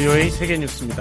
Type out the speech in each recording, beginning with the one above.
VOA 세계뉴스입니다.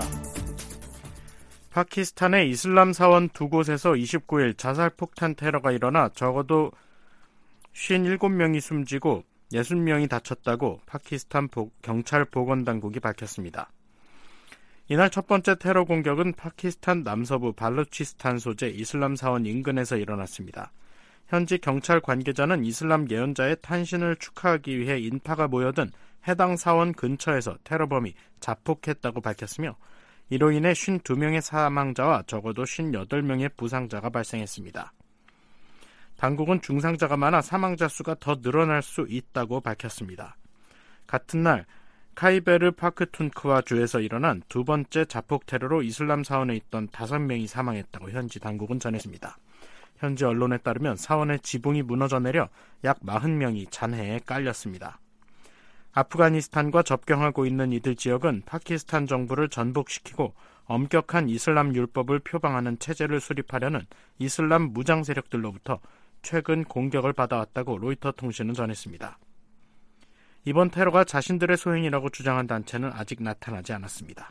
파키스탄의 이슬람 사원 두 곳에서 29일 자살폭탄 테러가 일어나 적어도 57명이 숨지고 60명이 다쳤다고 파키스탄 경찰 보건당국이 밝혔습니다. 이날 첫 번째 테러 공격은 파키스탄 남서부 발루치스탄 소재 이슬람 사원 인근에서 일어났습니다. 현지 경찰 관계자는 이슬람 예언자의 탄신을 축하하기 위해 인파가 모여든 해당 사원 근처에서 테러범이 자폭했다고 밝혔으며 이로 인해 52명의 사망자와 적어도 58명의 부상자가 발생했습니다. 당국은 중상자가 많아 사망자 수가 더 늘어날 수 있다고 밝혔습니다. 같은 날 카이베르 파크툰크와 주에서 일어난 두 번째 자폭 테러로 이슬람 사원에 있던 5명이 사망했다고 현지 당국은 전했습니다. 현지 언론에 따르면 사원의 지붕이 무너져 내려 약 40명이 잔해에 깔렸습니다. 아프가니스탄과 접경하고 있는 이들 지역은 파키스탄 정부를 전복시키고 엄격한 이슬람 율법을 표방하는 체제를 수립하려는 이슬람 무장 세력들로부터 최근 공격을 받아왔다고 로이터 통신은 전했습니다. 이번 테러가 자신들의 소행이라고 주장한 단체는 아직 나타나지 않았습니다.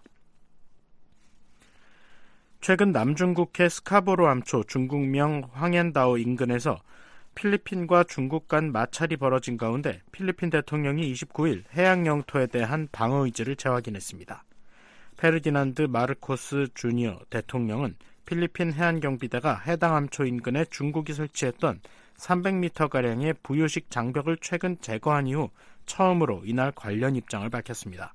최근 남중국해 스카보로 암초 중국명 황앤다오 인근에서 필리핀과 중국 간 마찰이 벌어진 가운데 필리핀 대통령이 29일 해양 영토에 대한 방어 의지를 재확인했습니다. 페르디난드 마르코스 주니어 대통령은 필리핀 해안경비대가 해당 암초 인근에 중국이 설치했던 300m가량의 부유식 장벽을 최근 제거한 이후 처음으로 이날 관련 입장을 밝혔습니다.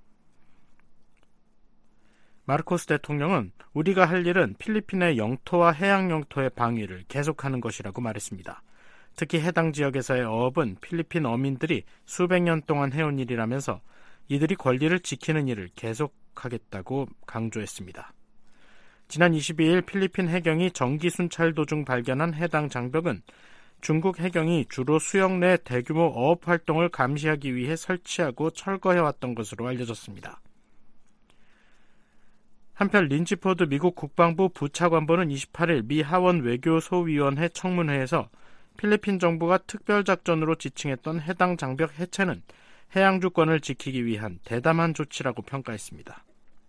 마르코스 대통령은 우리가 할 일은 필리핀의 영토와 해양 영토의 방위를 계속하는 것이라고 말했습니다. 특히 해당 지역에서의 어업은 필리핀 어민들이 수백 년 동안 해온 일이라면서 이들이 권리를 지키는 일을 계속하겠다고 강조했습니다. 지난 22일 필리핀 해경이 정기 순찰 도중 발견한 해당 장벽은 중국 해경이 주로 수역 내 대규모 어업 활동을 감시하기 위해 설치하고 철거해왔던 것으로 알려졌습니다. 한편 린치포드 미국 국방부 부차관보는 28일 미 하원 외교소위원회 청문회에서 필리핀 정부가 특별작전으로 지칭했던 해당 장벽 해체는 해양 주권을 지키기 위한 대담한 조치라고 평가했습니다.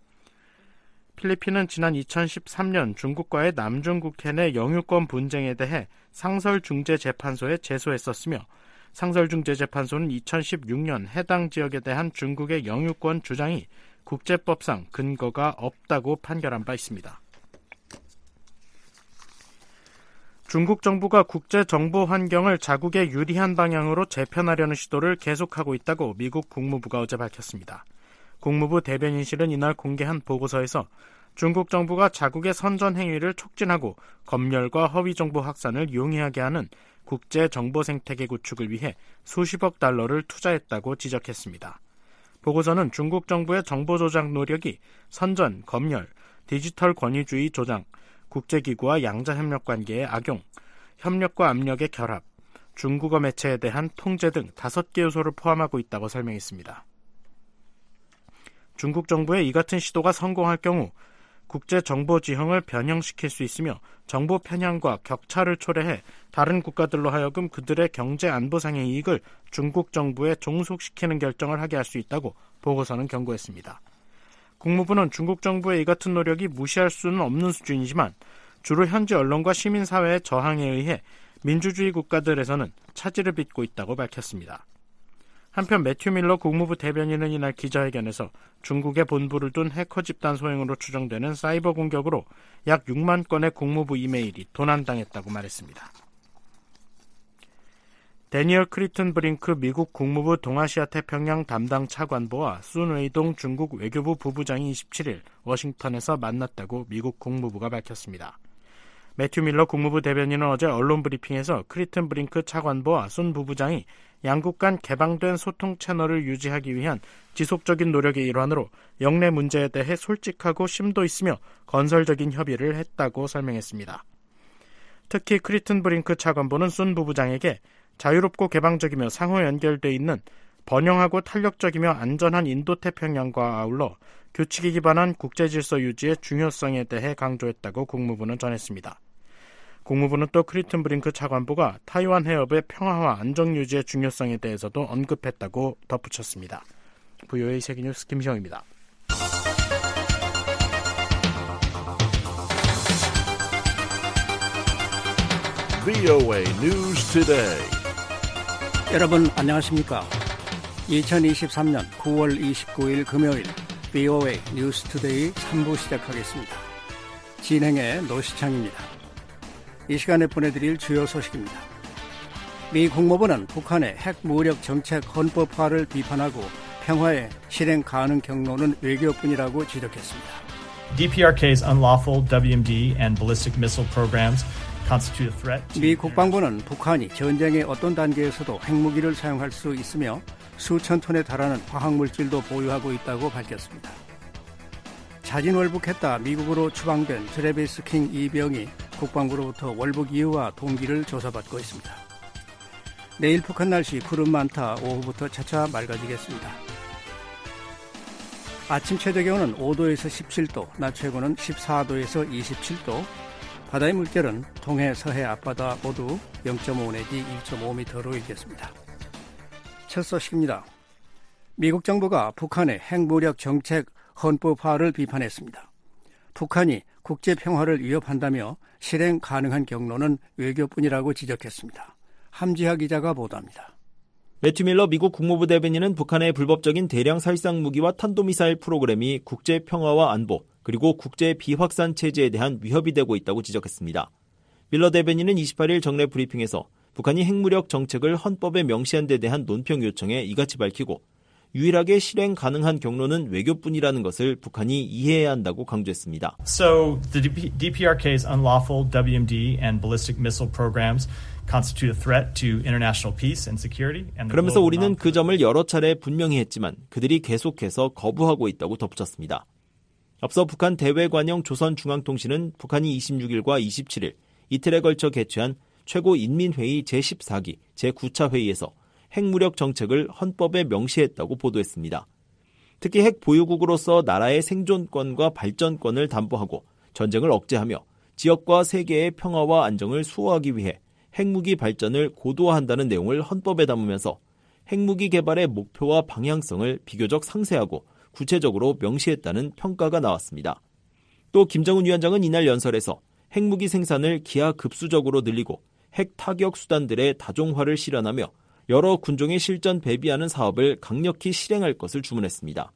필리핀은 지난 2013년 중국과의 남중국해 내 영유권 분쟁에 대해 상설중재재판소에 제소했었으며 상설중재재판소는 2016년 해당 지역에 대한 중국의 영유권 주장이 국제법상 근거가 없다고 판결한 바 있습니다. 중국 정부가 국제 정보 환경을 자국에 유리한 방향으로 재편하려는 시도를 계속하고 있다고 미국 국무부가 어제 밝혔습니다. 국무부 대변인실은 이날 공개한 보고서에서 중국 정부가 자국의 선전 행위를 촉진하고 검열과 허위 정보 확산을 용이하게 하는 국제 정보 생태계 구축을 위해 수십억 달러를 투자했다고 지적했습니다. 보고서는 중국 정부의 정보 조작 노력이 선전, 검열, 디지털 권위주의 조장, 국제기구와 양자협력 관계의 악용, 협력과 압력의 결합, 중국어 매체에 대한 통제 등 5개 요소를 포함하고 있다고 설명했습니다. 중국 정부의 이 같은 시도가 성공할 경우 국제정보지형을 변형시킬 수 있으며 정보 편향과 격차를 초래해 다른 국가들로 하여금 그들의 경제 안보상의 이익을 중국 정부에 종속시키는 결정을 하게 할 수 있다고 보고서는 경고했습니다. 국무부는 중국 정부의 이 같은 노력이 무시할 수는 없는 수준이지만 주로 현지 언론과 시민사회의 저항에 의해 민주주의 국가들에서는 차질을 빚고 있다고 밝혔습니다. 한편 매튜 밀러 국무부 대변인은 이날 기자회견에서 중국의 본부를 둔 해커 집단 소행으로 추정되는 사이버 공격으로 약 6만 건의 국무부 이메일이 도난당했다고 말했습니다. 데니얼 크리튼 브링크 미국 국무부 동아시아 태평양 담당 차관보와 순 웨이동 중국 외교부 부부장이 27일 워싱턴에서 만났다고 미국 국무부가 밝혔습니다. 매튜 밀러 국무부 대변인은 어제 언론 브리핑에서 크리튼 브링크 차관보와 순 부부장이 양국 간 개방된 소통 채널을 유지하기 위한 지속적인 노력의 일환으로 영내 문제에 대해 솔직하고 심도 있으며 건설적인 협의를 했다고 설명했습니다. 특히 크리튼 브링크 차관보는 순 부부장에게 자유롭고 개방적이며 상호 연결돼 있는 번영하고 탄력적이며 안전한 인도태평양과 아울러 규칙에 기반한 국제질서 유지의 중요성에 대해 강조했다고 국무부는 전했습니다. 국무부는 또 크리튼 브링크 차관보가 타이완 해협의 평화와 안정 유지의 중요성에 대해서도 언급했다고 덧붙였습니다. VOA 세계뉴스 김시영입니다. VOA News Today. 여러분 안녕하십니까? 2023년 9월 29일 금요일 VOA News Today 3부 시작하겠습니다. 진행의 노시창입니다. 이 시간에 보내드릴 주요 소식입니다. 미 국무부는 북한의 핵 무력 정책 헌법화를 비판하고 평화의 실행 가능 경로는 외교뿐이라고 지적했습니다. DPRK's unlawful WMD and ballistic missile programs constitute a threat. 미 국방부는 북한이 전쟁의 어떤 단계에서도 핵무기를 사용할 수 있으며 수천 톤에 달하는 화학물질도 보유하고 있다고 밝혔습니다. 자진월북했다 미국으로 추방된 트래비스 킹 이병이 국방부로부터 월북 이유와 동기를 조사받고 있습니다. 내일 북한 날씨 구름 많다. 오후부터 차차 맑아지겠습니다. 아침 최저기온은 5도에서 17도, 낮 최고는 14도에서 27도, 바다의 물결은 동해, 서해, 앞바다 모두 0.5 내지 1.5m로 일겠습니다. 첫 소식입니다. 미국 정부가 북한의 핵무력 정책 헌법화를 비판했습니다. 북한이 국제평화를 위협한다며 실행 가능한 경로는 외교뿐이라고 지적했습니다. 함지하 기자가 보도합니다. 매튜 밀러 미국 국무부 대변인은 북한의 불법적인 대량 살상 무기와 탄도미사일 프로그램이 국제평화와 안보 그리고 국제 비확산 체제에 대한 위협이 되고 있다고 지적했습니다. 밀러 대변인은 28일 정례 브리핑에서 북한이 핵무력 정책을 헌법에 명시한 데 대한 논평 요청에 이같이 밝히고 유일하게 실행 가능한 경로는 외교뿐이라는 것을 북한이 이해해야 한다고 강조했습니다. So the DPRK's unlawful WMD and ballistic missile programs constitute a threat to international peace and security. 그러면서 우리는 그 점을 여러 차례 분명히 했지만 그들이 계속해서 거부하고 있다고 덧붙였습니다. 앞서 북한 대외관영 조선중앙통신은 북한이 26일과 27일 이틀에 걸쳐 개최한 최고인민회의 제14기 제9차 회의에서 핵무력 정책을 헌법에 명시했다고 보도했습니다. 특히 핵 보유국으로서 나라의 생존권과 발전권을 담보하고 전쟁을 억제하며 지역과 세계의 평화와 안정을 수호하기 위해 핵무기 발전을 고도화한다는 내용을 헌법에 담으면서 핵무기 개발의 목표와 방향성을 비교적 상세하고 구체적으로 명시했다는 평가가 나왔습니다. 또 김정은 위원장은 이날 연설에서 핵무기 생산을 기하급수적으로 늘리고 핵 타격 수단들의 다종화를 실현하며 여러 군종의 실전 배비하는 사업을 강력히 실행할 것을 주문했습니다.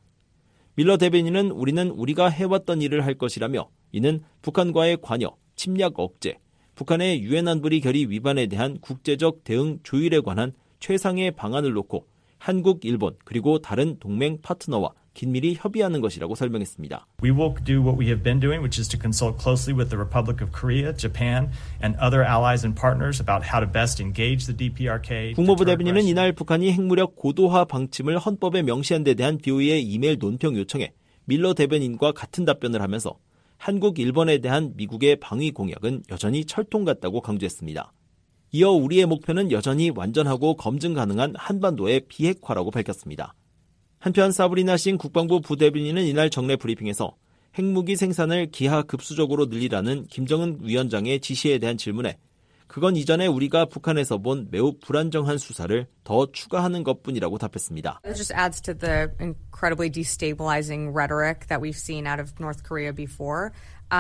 밀러 대변인은 우리는 우리가 해왔던 일을 할 것이라며 이는 북한과의 관여, 침략 억제, 북한의 유엔 안보리 결의 위반에 대한 국제적 대응 조율에 관한 최상의 방안을 놓고 한국, 일본 그리고 다른 동맹 파트너와 긴밀히 협의하는 것이라고 설명했습니다. We will do what we have been doing, which is to consult closely with the Republic of Korea, Japan, and other allies and partners about how to best engage the DPRK. 국무부 대변인은 이날 북한이 핵무력 고도화 방침을 헌법에 명시한 데 대한 BOE의 이메일 논평 요청에 밀러 대변인과 같은 답변을 하면서 한국, 일본에 대한 미국의 방위 공약은 여전히 철통 같다고 강조했습니다. 이어 우리의 목표는 여전히 완전하고 검증 가능한 한반도의 비핵화라고 밝혔습니다. 한편 사브리나 싱 국방부 부대변인은 이날 정례 브리핑에서 핵무기 생산을 기하급수적으로 늘리라는 김정은 위원장의 지시에 대한 질문에 그건 이전에 우리가 북한에서 본 매우 불안정한 수사를 더 추가하는 것뿐이라고 답했습니다. It just adds to the incredibly destabilizing rhetoric that we've seen out of North Korea before.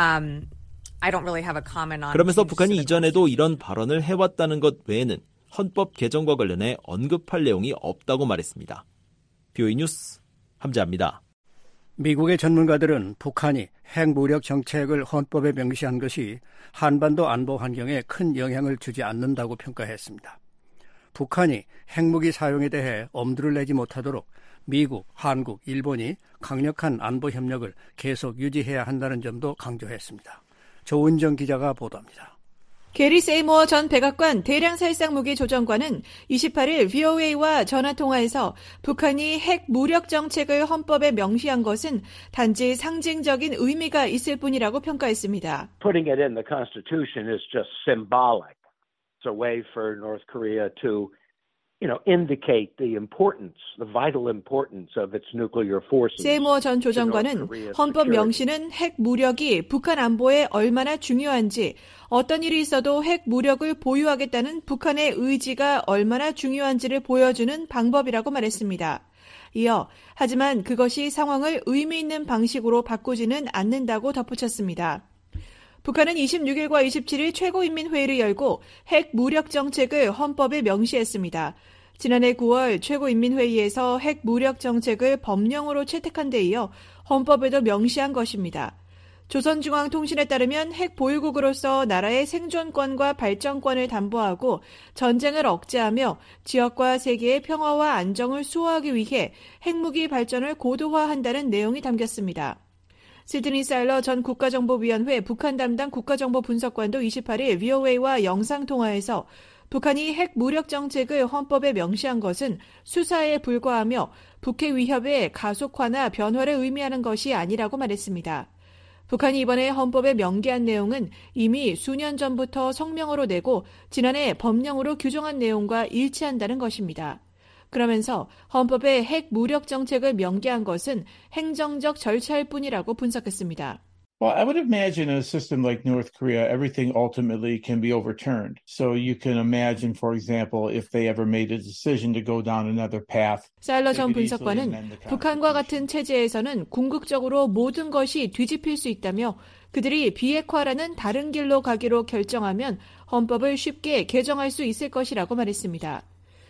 I don't really have a comment on. 그러면서 북한이 이전에도 이런 발언을 해왔다는 것 외에는 헌법 개정과 관련해 언급할 내용이 없다고 말했습니다. BOE 뉴스 함재합니다. 미국의 전문가들은 북한이 핵무력 정책을 헌법에 명시한 것이 한반도 안보 환경에 큰 영향을 주지 않는다고 평가했습니다. 북한이 핵무기 사용에 대해 엄두를 내지 못하도록 미국, 한국, 일본이 강력한 안보 협력을 계속 유지해야 한다는 점도 강조했습니다. 조은정 기자가 보도합니다. 게리 세이모어 전 백악관 대량살상무기 조정관은 28일 VOA와 전화통화에서 북한이 핵 무력 정책을 헌법에 명시한 것은 단지 상징적인 의미가 있을 뿐이라고 평가했습니다. Putting it in the Constitution is just symbolic. It's a way for North Korea to indicate the importance, the vital importance of its nuclear forces. 세이모어 전 조정관은 헌법 명시는 핵 무력이 북한 안보에 얼마나 중요한지, 어떤 일이 있어도 핵 무력을 보유하겠다는 북한의 의지가 얼마나 중요한지를 보여주는 방법이라고 말했습니다. 이어 하지만 그것이 상황을 의미 있는 방식으로 바꾸지는 않는다고 덧붙였습니다. 북한은 26일과 27일 최고인민회의를 열고 핵 무력 정책을 헌법에 명시했습니다. 지난해 9월 최고인민회의에서 핵 무력 정책을 법령으로 채택한 데 이어 헌법에도 명시한 것입니다. 조선중앙통신에 따르면 핵 보유국으로서 나라의 생존권과 발전권을 담보하고 전쟁을 억제하며 지역과 세계의 평화와 안정을 수호하기 위해 핵무기 발전을 고도화한다는 내용이 담겼습니다. 시드니 사일러 전 국가정보위원회 북한 담당 국가정보분석관도 28일 VOA와 영상통화에서 북한이 핵 무력 정책을 헌법에 명시한 것은 수사에 불과하며 북핵 위협의 가속화나 변화를 의미하는 것이 아니라고 말했습니다. 북한이 이번에 헌법에 명기한 내용은 이미 수년 전부터 성명으로 내고 지난해 법령으로 규정한 내용과 일치한다는 것입니다. 그러면서 헌법에 핵 무력 정책을 명기한 것은 행정적 절차일 뿐이라고 분석했습니다. Well, I would imagine in a system like North Korea, everything ultimately can be overturned. So you can imagine, for example, if they ever made a decision to go down another path. 사일러 전 분석관은 북한과 같은 체제에서는 궁극적으로 모든 것이 뒤집힐 수 있다며 그들이 비핵화라는 다른 길로 가기로 결정하면 헌법을 쉽게 개정할 수 있을 것이라고 말했습니다.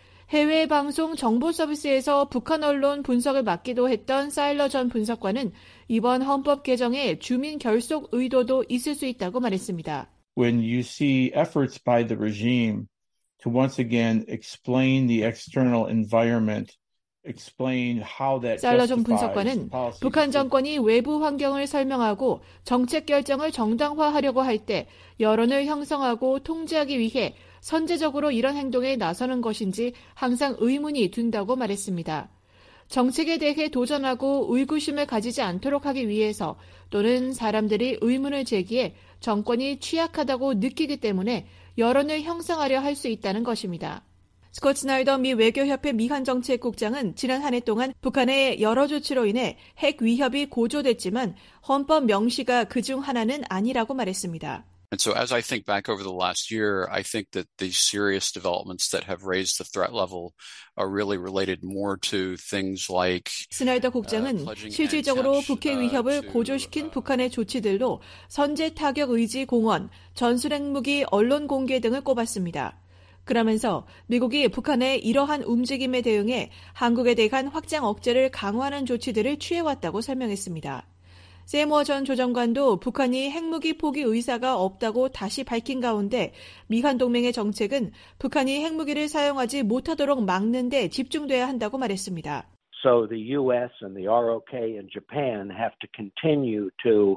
해외 방송 정보 서비스에서 북한 언론 분석을 맡기도 했던 사일러 전 분석관은 이번 헌법 개정에 주민 결속 의도도 있을 수 있다고 말했습니다. When you see efforts by the regime to once again explain the external environment, explain how that 사일러 전 분석관은 북한 정권이 외부 환경을 설명하고 정책 결정을 정당화하려고 할 때 여론을 형성하고 통제하기 위해 선제적으로 이런 행동에 나서는 것인지 항상 의문이 든다고 말했습니다. 정책에 대해 도전하고 의구심을 가지지 않도록 하기 위해서 또는 사람들이 의문을 제기해 정권이 취약하다고 느끼기 때문에 여론을 형성하려 할 수 있다는 것입니다. 스콧 스나이더 미 외교협회 미한정책국장은 지난 한 해 동안 북한의 여러 조치로 인해 핵 위협이 고조됐지만 헌법 명시가 그중 하나는 아니라고 말했습니다. And so as I think back over the last year, I think that the serious developments that have raised the threat level are really related more to things like 스나이더 국장은 실질적으로 북핵 위협을 고조시킨 북한의 조치들로 선제 타격 의지 공언, 전술 핵무기 언론 공개 등을 꼽았습니다. 그러면서 미국이 북한의 이러한 움직임에 대응해 한국에 대한 확장 억제를 강화하는 조치들을 취해왔다고 설명했습니다. 세무어 전 조정관도 북한이 핵무기 포기 의사가 없다고 다시 밝힌 가운데 미한 동맹의 정책은 북한이 핵무기를 사용하지 못하도록 막는 데 집중돼야 한다고 말했습니다. So the U.S. and the ROK and Japan have to continue to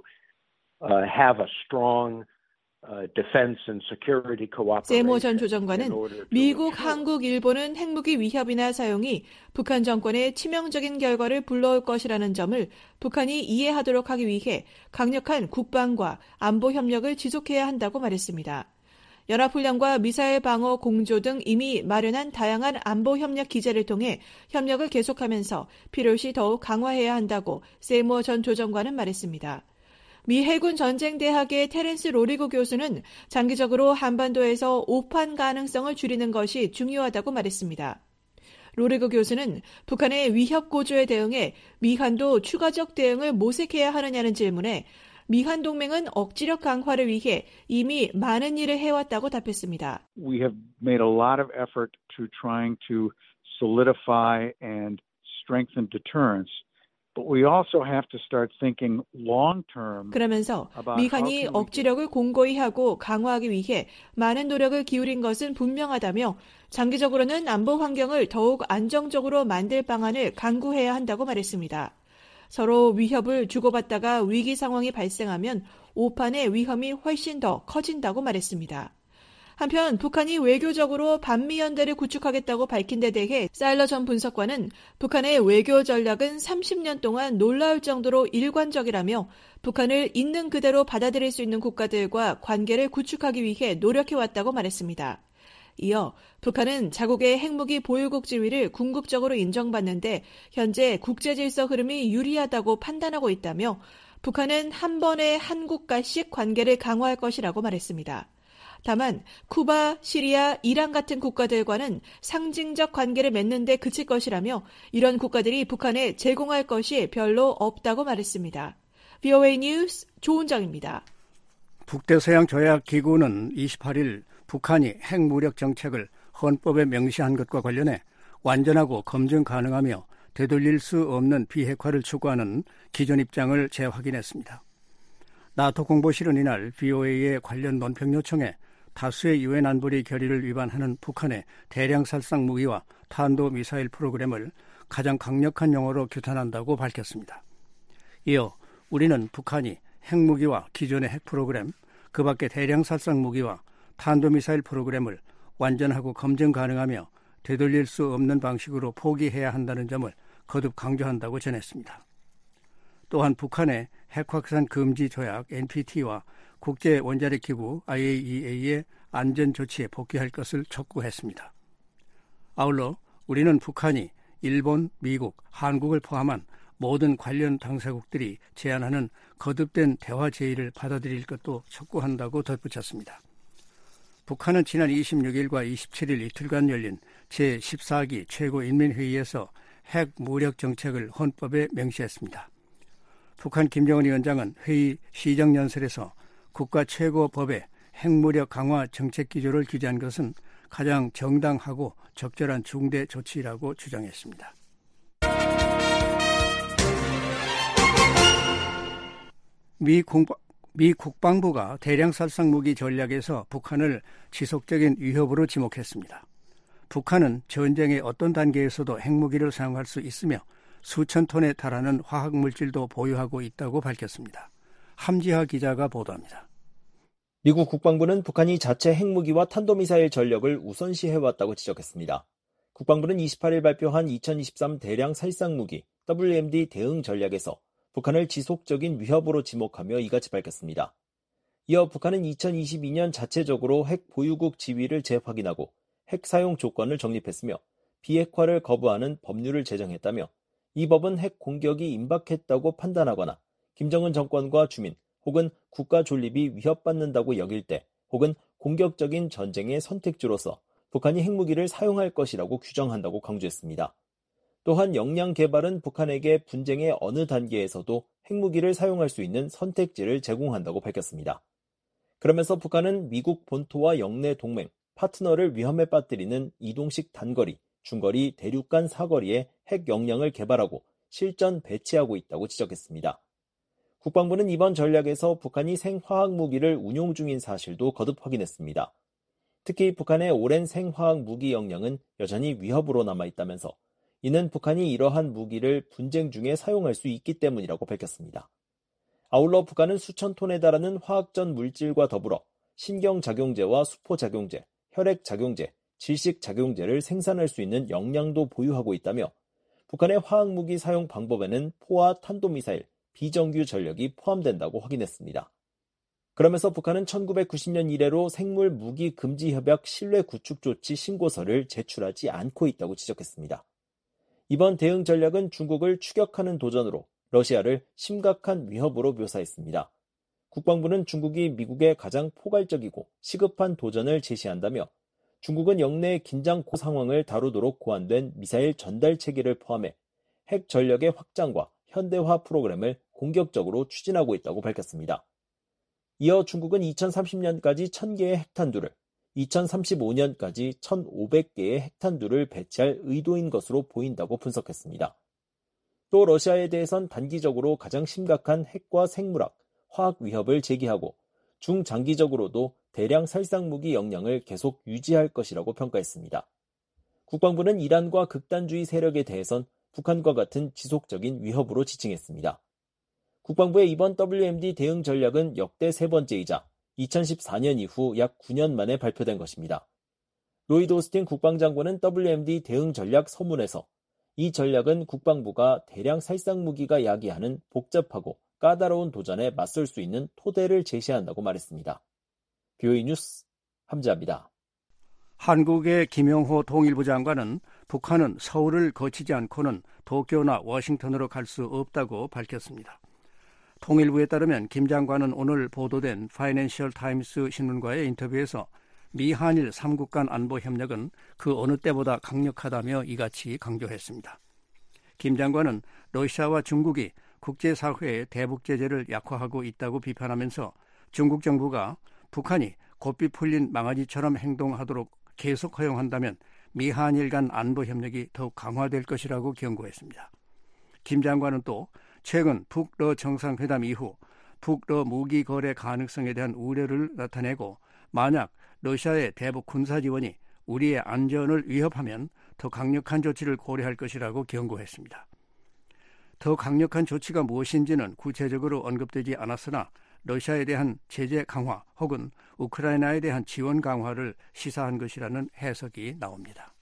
have a strong defense and security cooperation. 세무어 전 조정관은 미국, 한국, 일본은 핵무기 위협이나 사용이 북한 정권에 치명적인 결과를 불러올 것이라는 점을 북한이 이해하도록 하기 위해 강력한 국방과 안보 협력을 지속해야 한다고 말했습니다. 연합훈련과 미사일 방어 공조 등 이미 마련한 다양한 안보 협력 기제를 통해 협력을 계속하면서 필요시 더욱 강화해야 한다고 세무어 전 조정관은 말했습니다. 미 해군 전쟁대학의 테렌스 로리고 교수는 장기적으로 한반도에서 오판 가능성을 줄이는 것이 중요하다고 말했습니다. 로리고 교수는 북한의 위협 고조에 대응해 미한도 추가적 대응을 모색해야 하느냐는 질문에 미한 동맹은 억지력 강화를 위해 이미 많은 일을 해왔다고 답했습니다. We have made a lot of effort to trying to solidify and strengthen deterrence. But we also have to start thinking long term. 그러면서 미한이 억지력을 공고히 하고 강화하기 위해 많은 노력을 기울인 것은 분명하다며 장기적으로는 안보 환경을 더욱 안정적으로 만들 방안을 강구해야 한다고 말했습니다. 서로 위협을 주고받다가 위기 상황이 발생하면 오판의 위험이 훨씬 더 커진다고 말했습니다. 한편 북한이 외교적으로 반미연대를 구축하겠다고 밝힌 데 대해 사일러 전 분석관은 북한의 외교 전략은 30년 동안 놀라울 정도로 일관적이라며 북한을 있는 그대로 받아들일 수 있는 국가들과 관계를 구축하기 위해 노력해왔다고 말했습니다. 이어 북한은 자국의 핵무기 보유국 지위를 궁극적으로 인정받는데 현재 국제질서 흐름이 유리하다고 판단하고 있다며 북한은 한 번에 한 국가씩 관계를 강화할 것이라고 말했습니다. 다만 쿠바, 시리아, 이란 같은 국가들과는 상징적 관계를 맺는 데 그칠 것이라며 이런 국가들이 북한에 제공할 것이 별로 없다고 말했습니다. VOA 뉴스 조은정입니다. 북대서양조약기구는 28일 북한이 핵무력 정책을 헌법에 명시한 것과 관련해 완전하고 검증 가능하며 되돌릴 수 없는 비핵화를 추구하는 기존 입장을 재확인했습니다. 나토 공보실은 이날 VOA의 관련 논평 요청에 다수의 유엔 안보리 결의를 위반하는 북한의 대량 살상 무기와 탄도미사일 프로그램을 가장 강력한 용어로 규탄한다고 밝혔습니다. 이어 우리는 북한이 핵무기와 기존의 핵 프로그램, 그 밖에 대량 살상 무기와 탄도미사일 프로그램을 완전하고 검증 가능하며 되돌릴 수 없는 방식으로 포기해야 한다는 점을 거듭 강조한다고 전했습니다. 또한 북한의 핵확산 금지 조약 NPT와 국제원자력기구 IAEA의 안전조치에 복귀할 것을 촉구했습니다. 아울러 우리는 북한이 일본, 미국, 한국을 포함한 모든 관련 당사국들이 제안하는 거듭된 대화 제의를 받아들일 것도 촉구한다고 덧붙였습니다. 북한은 지난 26일과 27일 이틀간 열린 제14기 최고인민회의에서 핵 무력 정책을 헌법에 명시했습니다. 북한 김정은 위원장은 회의 시정연설에서 국가 최고법에 핵무력 강화 정책 기조를 규제한 것은 가장 정당하고 적절한 중대 조치라고 주장했습니다. 미 국방부가 대량 살상 무기 전략에서 북한을 지속적인 위협으로 지목했습니다. 북한은 전쟁의 어떤 단계에서도 핵무기를 사용할 수 있으며 수천 톤에 달하는 화학물질도 보유하고 있다고 밝혔습니다. 함지하 기자가 보도합니다. 미국 국방부는 북한이 자체 핵무기와 탄도미사일 전력을 우선시해왔다고 지적했습니다. 국방부는 28일 발표한 2023 대량 살상무기 WMD 대응 전략에서 북한을 지속적인 위협으로 지목하며 이같이 밝혔습니다. 이어 북한은 2022년 자체적으로 핵 보유국 지위를 재확인하고 핵 사용 조건을 정립했으며 비핵화를 거부하는 법률을 제정했다며 이 법은 핵 공격이 임박했다고 판단하거나 김정은 정권과 주민 혹은 국가 존립이 위협받는다고 여길 때 혹은 공격적인 전쟁의 선택지로서 북한이 핵무기를 사용할 것이라고 규정한다고 강조했습니다. 또한 역량 개발은 북한에게 분쟁의 어느 단계에서도 핵무기를 사용할 수 있는 선택지를 제공한다고 밝혔습니다. 그러면서 북한은 미국 본토와 영내 동맹, 파트너를 위험에 빠뜨리는 이동식 단거리, 중거리, 대륙간 사거리에 핵 역량을 개발하고 실전 배치하고 있다고 지적했습니다. 국방부는 이번 전략에서 북한이 생화학무기를 운용 중인 사실도 거듭 확인했습니다. 특히 북한의 오랜 생화학무기 역량은 여전히 위협으로 남아있다면서 이는 북한이 이러한 무기를 분쟁 중에 사용할 수 있기 때문이라고 밝혔습니다. 아울러 북한은 수천 톤에 달하는 화학전 물질과 더불어 신경작용제와 수포작용제, 혈액작용제, 질식작용제를 생산할 수 있는 역량도 보유하고 있다며 북한의 화학무기 사용 방법에는 포와 탄도미사일, 비정규 전력이 포함된다고 확인했습니다. 그러면서 북한은 1990년 이래로 생물 무기 금지 협약 신뢰 구축 조치 신고서를 제출하지 않고 있다고 지적했습니다. 이번 대응 전략은 중국을 추격하는 도전으로 러시아를 심각한 위협으로 묘사했습니다. 국방부는 중국이 미국의 가장 포괄적이고 시급한 도전을 제시한다며 중국은 영내 긴장 상황을 다루도록 고안된 미사일 전달 체계를 포함해 핵 전력의 확장과 현대화 프로그램을 공격적으로 추진하고 있다고 밝혔습니다. 이어 중국은 2030년까지 1000개의 핵탄두를, 2035년까지 1500개의 핵탄두를 배치할 의도인 것으로 보인다고 분석했습니다. 또 러시아에 대해선 단기적으로 가장 심각한 핵과 생물학, 화학 위협을 제기하고 중장기적으로도 대량 살상무기 역량을 계속 유지할 것이라고 평가했습니다. 국방부는 이란과 극단주의 세력에 대해선 북한과 같은 지속적인 위협으로 지칭했습니다. 국방부의 이번 WMD 대응 전략은 역대 세 번째이자 2014년 이후 약 9년 만에 발표된 것입니다. 로이드 오스틴 국방장관은 WMD 대응 전략 서문에서 이 전략은 국방부가 대량 살상무기가 야기하는 복잡하고 까다로운 도전에 맞설 수 있는 토대를 제시한다고 말했습니다. BOA 뉴스 함지아입니다. 한국의 김영호 통일부 장관은 북한은 서울을 거치지 않고는 도쿄나 워싱턴으로 갈 수 없다고 밝혔습니다. 통일부에 따르면 김 장관은 오늘 보도된 파이낸셜 타임스 신문과의 인터뷰에서 미한일 3국 간 안보 협력은 그 어느 때보다 강력하다며 이같이 강조했습니다. 김 장관은 러시아와 중국이 국제사회의 대북 제재를 약화하고 있다고 비판하면서 중국 정부가 북한이 고삐 풀린 망아지처럼 행동하도록 계속 허용한다면 미한일 간 안보 협력이 더욱 강화될 것이라고 경고했습니다. 김 장관은 또 최근 북러 정상회담 이후 북러 무기 거래 가능성에 대한 우려를 나타내고 만약 러시아의 대북 군사 지원이 우리의 안전을 위협하면 더 강력한 조치를 고려할 것이라고 경고했습니다. 더 강력한 조치가 무엇인지는 구체적으로 언급되지 않았으나 러시아에 대한 제재 강화 혹은 우크라이나에 대한 지원 강화를 시사한 것이라는 해석이 나옵니다.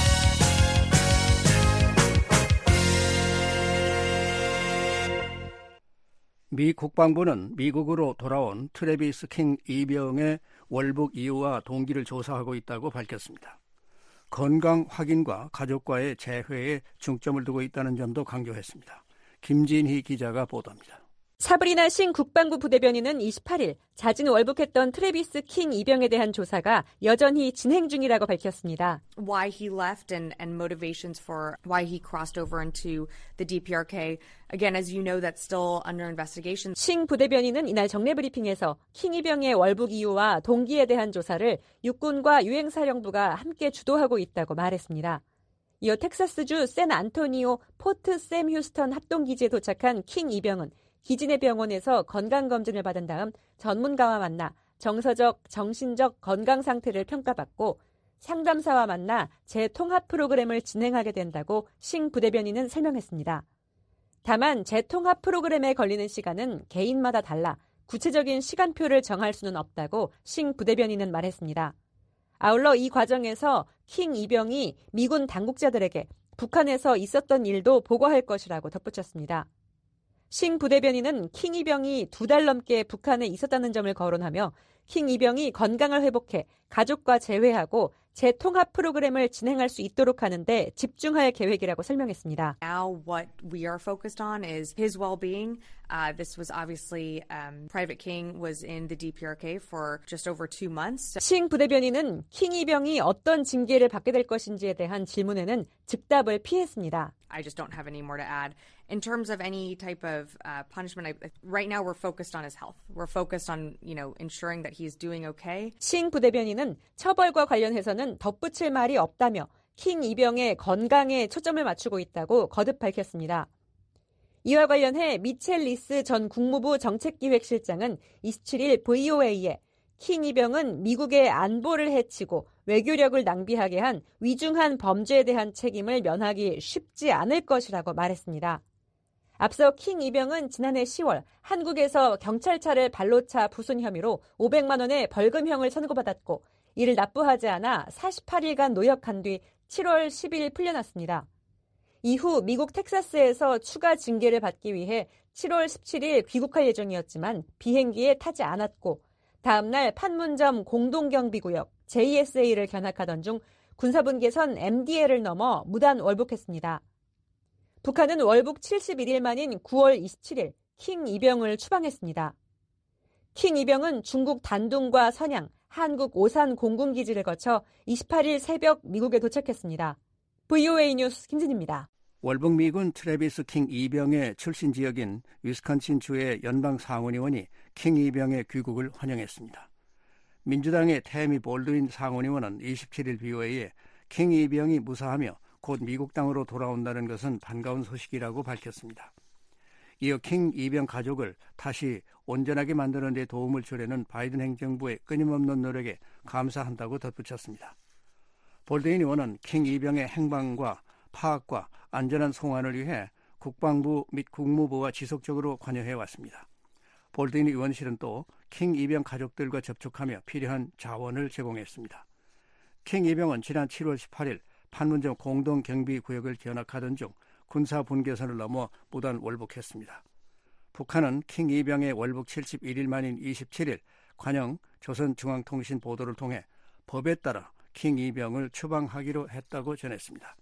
미 국방부는 미국으로 돌아온 트래비스 킹 이병의 월북 이유와 동기를 조사하고 있다고 밝혔습니다. 건강 확인과 가족과의 재회에 중점을 두고 있다는 점도 강조했습니다. 김진희 기자가 보도합니다. 사브리나 싱 국방부 부대변인은 28일 자진 월북했던 트래비스 킹 이병에 대한 조사가 여전히 진행 중이라고 밝혔습니다. Why he left and motivations for why he crossed over into the DPRK. Again, as you know, that's still under investigation. 싱 부대변인은 이날 정례 브리핑에서 킹 이병의 월북 이유와 동기에 대한 조사를 육군과 유행사령부가 함께 주도하고 있다고 말했습니다. 이어 텍사스주 샌 안토니오 포트 샘 휴스턴 합동기지에 도착한 킹 이병은 기지 내 병원에서 건강검진을 받은 다음 전문가와 만나 정서적, 정신적 건강 상태를 평가받고 상담사와 만나 재통합 프로그램을 진행하게 된다고 싱 부대변인은 설명했습니다. 다만 재통합 프로그램에 걸리는 시간은 개인마다 달라 구체적인 시간표를 정할 수는 없다고 싱 부대변인은 말했습니다. 아울러 이 과정에서 킹 이병이 미군 당국자들에게 북한에서 있었던 일도 보고할 것이라고 덧붙였습니다. 싱 부대변인은 킹 이병이 2달 넘게 북한에 있었다는 점을 거론하며 킹 이병이 건강을 회복해 가족과 재회하고 재통합 프로그램을 진행할 수 있도록 하는데 집중할 계획이라고 설명했습니다. Now what we are focused on is his well-being. This was obviously Private King was in the DPRK for just over 2 months. 싱 부대변인은 킹 이병이 어떤 징계를 받게 될 것인지에 대한 질문에는 즉답을 피했습니다. I just don't have any more to add. In terms of any type of punishment, right now we're focused on his health. We're focused on, ensuring that he's doing okay. 싱 부대변인은 처벌과 관련해서는 덧붙일 말이 없다며 킹 이병의 건강에 초점을 맞추고 있다고 거듭 밝혔습니다. 이와 관련해 미첼 리스 전 국무부 정책기획실장은 27일 VOA에 킹 이병은 미국의 안보를 해치고 외교력을 낭비하게 한 위중한 범죄에 대한 책임을 면하기 쉽지 않을 것이라고 말했습니다. 앞서 킹 이병은 지난해 10월 한국에서 경찰차를 발로 차 부순 혐의로 500만 원의 벌금형을 선고받았고 이를 납부하지 않아 48일간 노역한 뒤 7월 10일 풀려났습니다. 이후 미국 텍사스에서 추가 징계를 받기 위해 7월 17일 귀국할 예정이었지만 비행기에 타지 않았고 다음 날 판문점 공동경비구역 JSA를 견학하던 중 군사분계선 MDL을 넘어 무단 월북했습니다. 북한은 월북 71일 만인 9월 27일 킹 이병을 추방했습니다. 킹 이병은 중국 단둥과 선양, 한국 오산 공군기지를 거쳐 28일 새벽 미국에 도착했습니다. VOA 뉴스 김진입니다. 월북 미군 트래비스 킹 이병의 출신 지역인 위스콘신주의 연방 상원의원이 킹 이병의 귀국을 환영했습니다. 민주당의 태미 볼드윈 상원의원은 27일 BOA에 킹 이병이 무사하며 곧 미국 땅으로 돌아온다는 것은 반가운 소식이라고 밝혔습니다. 이어 킹 이병 가족을 다시 온전하게 만드는 데 도움을 주려는 바이든 행정부의 끊임없는 노력에 감사한다고 덧붙였습니다. 볼드윈 의원은 킹 이병의 행방과 파악과 안전한 송환을 위해 국방부 및 국무부와 지속적으로 관여해왔습니다. 볼드윈 의원실은 또 킹 이병 가족들과 접촉하며 필요한 자원을 제공했습니다. 킹 이병은 지난 7월 18일 판문점 공동경비구역을 견학하던 중 군사분계선을 넘어 무단 월북했습니다. 북한은 킹 이병의 월북 71일 만인 27일 관영 조선중앙통신 보도를 통해 법에 따라 킹 이병을 추방하기로 했다고 전했습니다.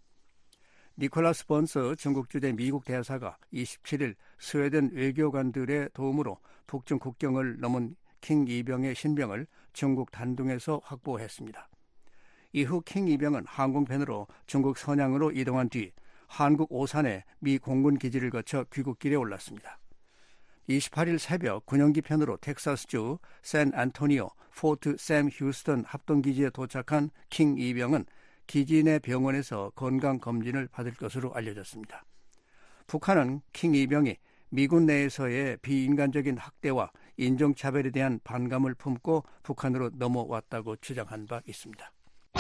니콜라스 번스 중국 주재 미국 대사가 27일 스웨덴 외교관들의 도움으로 북중 국경을 넘은 킹 이병의 신병을 중국 단둥에서 확보했습니다. 이후 킹 이병은 항공편으로 중국 선양으로 이동한 뒤 한국 오산의 미 공군 기지를 거쳐 귀국길에 올랐습니다. 28일 새벽 군용기 편으로 텍사스주 샌안토니오, 포트 샘 휴스턴 합동기지에 도착한 킹 2병은 기지 내 병원에서 건강검진을 받을 것으로 알려졌습니다. 북한은 킹 2병이 미군 내에서의 비인간적인 학대와 인종차별에 대한 반감을 품고 북한으로 넘어왔다고 주장한 바 있습니다.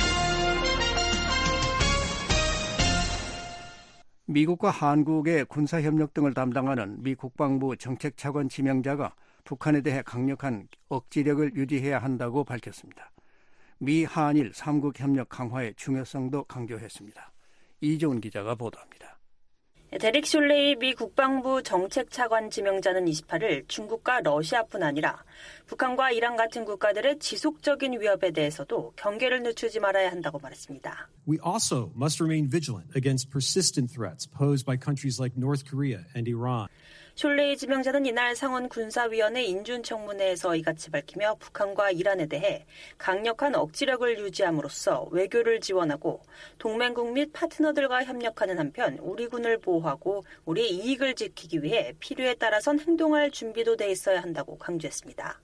미국과 한국의 군사협력 등을 담당하는 미 국방부 정책차관 지명자가 북한에 대해 강력한 억지력을 유지해야 한다고 밝혔습니다. 미 한일 3국 협력 강화의 중요성도 강조했습니다. 이종훈 기자가 보도합니다. 데릭 슐레이 미 국방부 정책차관 지명자는 28일 중국과 러시아뿐 아니라 북한과 이란 같은 국가들의 지속적인 위협에 대해서도 경계를 늦추지 말아야 한다고 말했습니다. We also must remain vigilant against persistent threats posed by countries like North Korea and Iran. 슐레이 지명자는 이날 상원 군사위원회 인준청문회에서 이같이 밝히며 북한과 이란에 대해 강력한 억지력을 유지함으로써 외교를 지원하고 동맹국 및 파트너들과 협력하는 한편 우리 군을 보호하고 우리의 이익을 지키기 위해 필요에 따라선 행동할 준비도 돼 있어야 한다고 강조했습니다.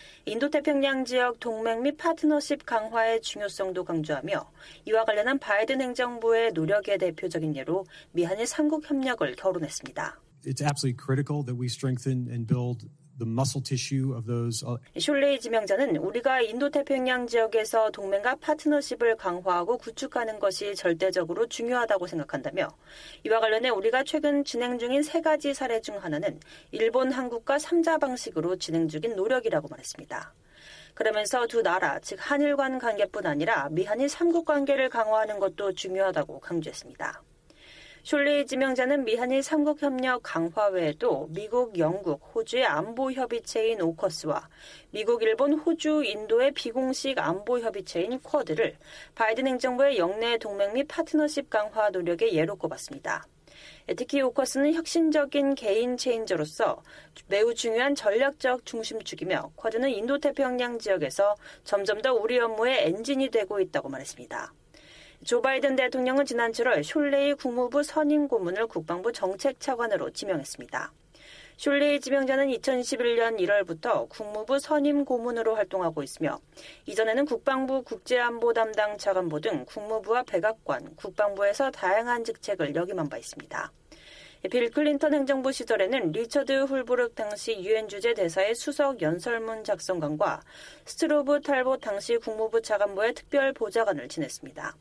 인도태평양 지역 동맹 및 파트너십 강화의 중요성도 강조하며 이와 관련한 바이든 행정부의 노력의 대표적인 예로 미한일 3국 협력을 거론했습니다. It's absolutely critical that we strengthen and build the muscle tissue of those. 슐레이 지명자는 우리가 인도태평양 지역에서 동맹과 파트너십을 강화하고 구축하는 것이 절대적으로 중요하다고 생각한다며 이와 관련해 우리가 최근 진행 중인 3가지 사례 중 하나는 일본, 한국과 3자 방식으로 진행 중인 노력이라고 말했습니다. 그러면서 두 나라, 즉 한일 간 관계뿐 아니라 미한일 3국 관계를 강화하는 것도 중요하다고 강조했습니다. 슐레이 지명자는 미한일 3국 협력 강화 외에도 미국, 영국, 호주의 안보협의체인 오커스와 미국, 일본, 호주, 인도의 비공식 안보협의체인 쿼드를 바이든 행정부의 영내 동맹 및 파트너십 강화 노력의 예로 꼽았습니다. 특히 오커스는 혁신적인 게임 체인저로서 매우 중요한 전략적 중심축이며 쿼드는 인도태평양 지역에서 점점 더 우리 업무의 엔진이 되고 있다고 말했습니다. 조 바이든 대통령은 지난 7월 슐레이 국무부 선임 고문을 국방부 정책차관으로 지명했습니다. 슐레이 지명자는 2011년 1월부터 국무부 선임 고문으로 활동하고 있으며 이전에는 국방부 국제안보 담당 차관보 등 국무부와 백악관, 국방부에서 다양한 직책을 역임한 바 있습니다. 빌 클린턴 행정부 시절에는 리처드 훌브르크 당시 유엔 주재 대사의 수석 연설문 작성관과 스트로브 탈봇 당시 국무부 차관보의 특별 보좌관을 지냈습니다.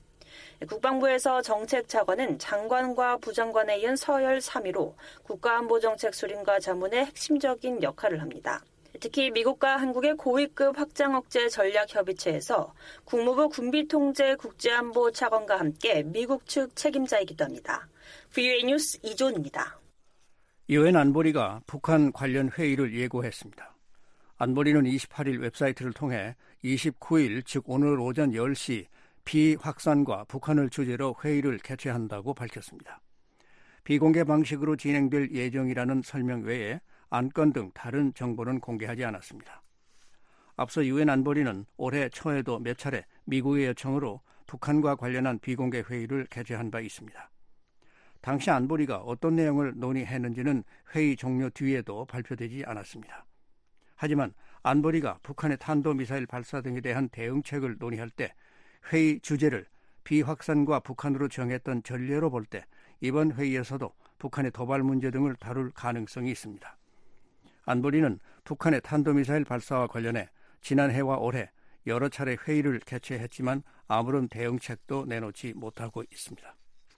국방부에서 정책차관은 장관과 부장관에 이은 서열 3위로 국가안보정책 수립과 자문의 핵심적인 역할을 합니다. 특히 미국과 한국의 고위급 확장억제 전략협의체에서 국무부 군비통제 국제안보 차관과 함께 미국 측 책임자이기도 합니다. VOA 뉴스 이존입니다. 유엔 안보리가 북한 관련 회의를 예고했습니다. 안보리는 28일 웹사이트를 통해 29일, 즉 오늘 오전 10시 비확산과 북한을 주제로 회의를 개최한다고 밝혔습니다. 비공개 방식으로 진행될 예정이라는 설명 외에 안건 등 다른 정보는 공개하지 않았습니다. 앞서 유엔 안보리는 올해 초에도 몇 차례 미국의 요청으로 북한과 관련한 비공개 회의를 개최한 바 있습니다. 당시 안보리가 어떤 내용을 논의했는지는 회의 종료 뒤에도 발표되지 않았습니다. 하지만 안보리가 북한의 탄도미사일 발사 등에 대한 대응책을 논의할 때 회의 주제를 비확산과 북한으로 정했던 전례로 볼 때 이번 회의에서도 북한의 도발 문제 등을 다룰 가능성이 있습니다. 안보리는 북한의 탄도미사일 발사와 관련해 지난해와 올해 여러 차례 회의를 개최했지만 아무런 대응책도 내놓지 못하고 있습니다.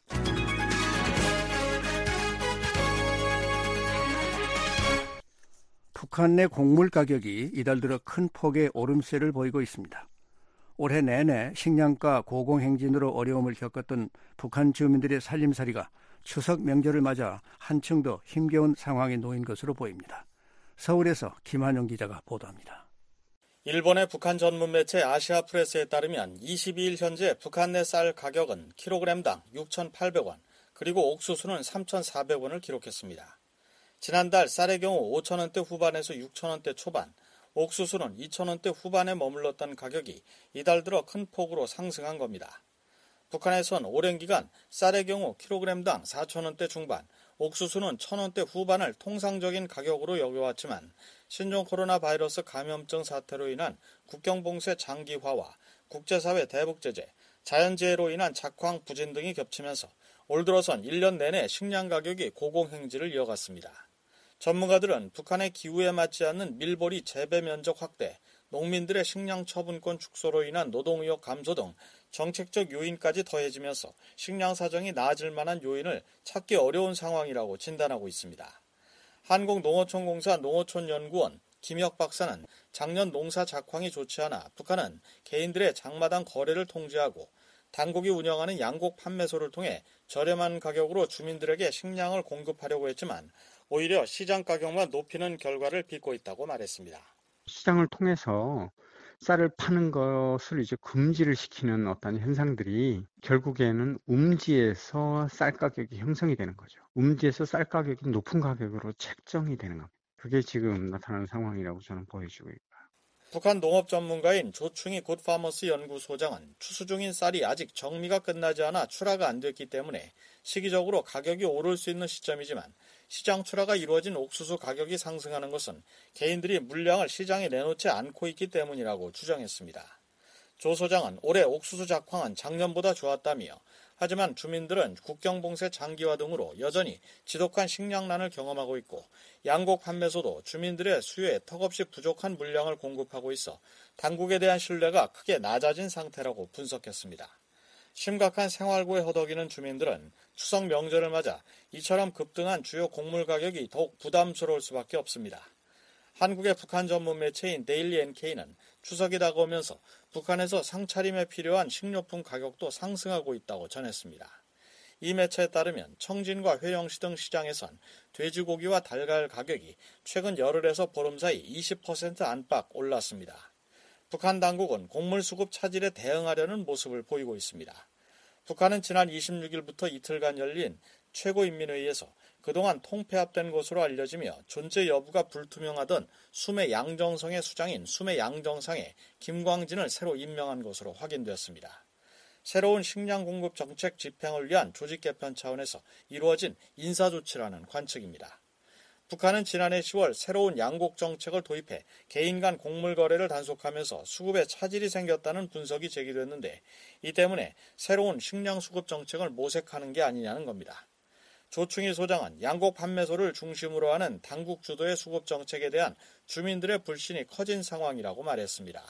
북한 내 곡물 가격이 이달 들어 큰 폭의 오름세를 보이고 있습니다. 올해 내내 식량가 고공행진으로 어려움을 겪었던 북한 주민들의 살림살이가 추석 명절을 맞아 한층 더 힘겨운 상황에 놓인 것으로 보입니다. 서울에서 김한영 기자가 보도합니다. 일본의 북한 전문 매체 아시아프레스에 따르면 22일 현재 북한 내 쌀 가격은 킬로그램당 6,800원, 그리고 옥수수는 3,400원을 기록했습니다. 지난달 쌀의 경우 5,000원대 후반에서 6,000원대 초반, 옥수수는 2,000원대 후반에 머물렀던 가격이 이달 들어 큰 폭으로 상승한 겁니다. 북한에선 오랜 기간 쌀의 경우 킬로그램당 4,000원대 중반, 옥수수는 1,000원대 후반을 통상적인 가격으로 여겨왔지만 신종 코로나 바이러스 감염증 사태로 인한 국경 봉쇄 장기화와 국제사회 대북 제재, 자연재해로 인한 작황 부진 등이 겹치면서 올 들어선 1년 내내 식량 가격이 고공행진을 이어갔습니다. 전문가들은 북한의 기후에 맞지 않는 밀보리 재배 면적 확대, 농민들의 식량 처분권 축소로 인한 노동 의욕 감소 등 정책적 요인까지 더해지면서 식량 사정이 나아질 만한 요인을 찾기 어려운 상황이라고 진단하고 있습니다. 한국농어촌공사 농어촌연구원 김혁 박사는 작년 농사 작황이 좋지 않아 북한은 개인들의 장마당 거래를 통제하고 당국이 운영하는 양곡 판매소를 통해 저렴한 가격으로 주민들에게 식량을 공급하려고 했지만 오히려 시장 가격만 높이는 결과를 빚고 있다고 말했습니다. 시장을 통해서 쌀을 파는 것을 이제 금지를 시키는 어떤 현상들이 결국에는 음지에서 쌀 가격이 형성이 되는 거죠. 음지에서 쌀 가격이 높은 가격으로 책정이 되는 겁니다. 그게 지금 나타나는 상황이라고 저는 보여지고 있고요. 북한 농업 전문가인 조충희 굿파머스 연구소장은 추수 중인 쌀이 아직 정미가 끝나지 않아 출하가 안 됐기 때문에 시기적으로 가격이 오를 수 있는 시점이지만 시장 출하가 이루어진 옥수수 가격이 상승하는 것은 개인들이 물량을 시장에 내놓지 않고 있기 때문이라고 주장했습니다. 조 소장은 올해 옥수수 작황은 작년보다 좋았다며 하지만 주민들은 국경 봉쇄 장기화 등으로 여전히 지독한 식량난을 경험하고 있고 양곡 판매소도 주민들의 수요에 턱없이 부족한 물량을 공급하고 있어 당국에 대한 신뢰가 크게 낮아진 상태라고 분석했습니다. 심각한 생활고에 허덕이는 주민들은 추석 명절을 맞아 이처럼 급등한 주요 곡물 가격이 더욱 부담스러울 수밖에 없습니다. 한국의 북한 전문 매체인 데일리 NK는 추석이 다가오면서 북한에서 상차림에 필요한 식료품 가격도 상승하고 있다고 전했습니다. 이 매체에 따르면 청진과 회령시 등 시장에선 돼지고기와 달걀 가격이 최근 열흘에서 보름 사이 20% 안팎 올랐습니다. 북한 당국은 곡물 수급 차질에 대응하려는 모습을 보이고 있습니다. 북한은 지난 26일부터 이틀간 열린 최고인민회의에서 그동안 통폐합된 것으로 알려지며 존재 여부가 불투명하던 수메 양정성의 수장인 수메 양정상에 김광진을 새로 임명한 것으로 확인되었습니다. 새로운 식량 공급 정책 집행을 위한 조직 개편 차원에서 이루어진 인사조치라는 관측입니다. 북한은 지난해 10월 새로운 양곡 정책을 도입해 개인 간 곡물 거래를 단속하면서 수급에 차질이 생겼다는 분석이 제기됐는데 이 때문에 새로운 식량 수급 정책을 모색하는 게 아니냐는 겁니다. 조충희 소장은 양곡 판매소를 중심으로 하는 당국 주도의 수급 정책에 대한 주민들의 불신이 커진 상황이라고 말했습니다.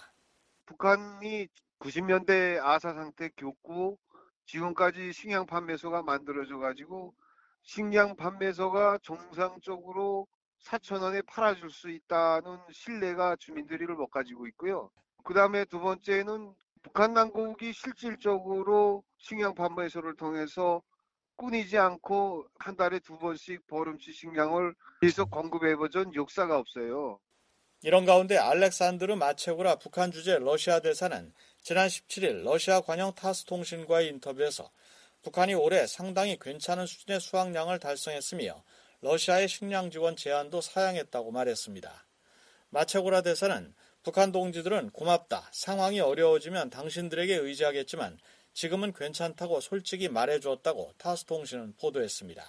북한이 90년대 아사 상태 겪고 지금까지 식량 판매소가 만들어져 가지고 식량 판매소가 정상적으로 4,000원에 팔아줄 수 있다는 신뢰가 주민들을 못 가지고 있고요. 그 다음에 두 번째는 북한 당국이 실질적으로 식량 판매소를 통해서 끊이지 않고 한 달에 2번씩 보름치 식량을 계속 공급해보던 역사가 없어요. 이런 가운데 알렉산드르 마체고라 북한 주재 러시아 대사는 지난 17일 러시아 관영 타스 통신과의 인터뷰에서 북한이 올해 상당히 괜찮은 수준의 수확량을 달성했으며 러시아의 식량 지원 제안도 사양했다고 말했습니다. 마체고라 대사는 북한 동지들은 고맙다, 상황이 어려워지면 당신들에게 의지하겠지만 지금은 괜찮다고 솔직히 말해주었다고 타스 통신은 보도했습니다.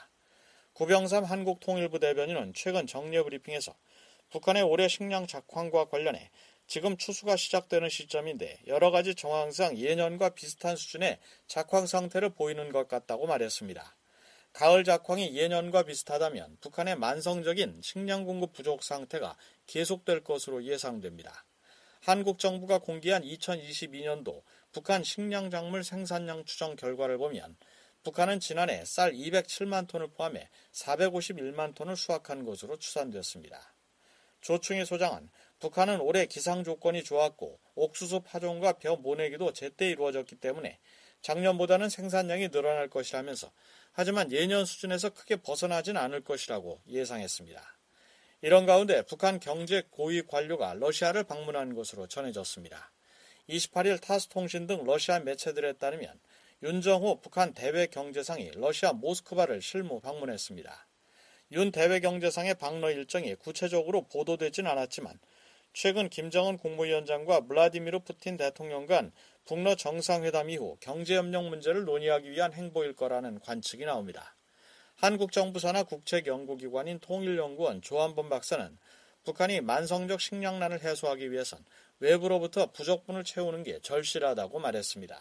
구병삼 한국통일부 대변인은 최근 정례 브리핑에서 북한의 올해 식량 작황과 관련해 지금 추수가 시작되는 시점인데 여러 가지 정황상 예년과 비슷한 수준의 작황 상태를 보이는 것 같다고 말했습니다. 가을 작황이 예년과 비슷하다면 북한의 만성적인 식량 공급 부족 상태가 계속될 것으로 예상됩니다. 한국 정부가 공개한 2022년도 북한 식량 작물 생산량 추정 결과를 보면 북한은 지난해 쌀 207만 톤을 포함해 451만 톤을 수확한 것으로 추산됐습니다. 조충희 소장은 북한은 올해 기상 조건이 좋았고 옥수수 파종과 벼 모내기도 제때 이루어졌기 때문에 작년보다는 생산량이 늘어날 것이라면서 하지만 예년 수준에서 크게 벗어나진 않을 것이라고 예상했습니다. 이런 가운데 북한 경제 고위 관료가 러시아를 방문한 것으로 전해졌습니다. 28일 타스통신 등 러시아 매체들에 따르면 윤정호 북한 대외경제상이 러시아 모스크바를 실무 방문했습니다. 윤 대외경제상의 방러 일정이 구체적으로 보도되진 않았지만 최근 김정은 국무위원장과 블라디미르 푸틴 대통령 간 북러 정상회담 이후 경제협력 문제를 논의하기 위한 행보일 거라는 관측이 나옵니다. 한국 정부 산하 국책연구기관인 통일연구원 조한범 박사는 북한이 만성적 식량난을 해소하기 위해선 외부로부터 부족분을 채우는 게 절실하다고 말했습니다.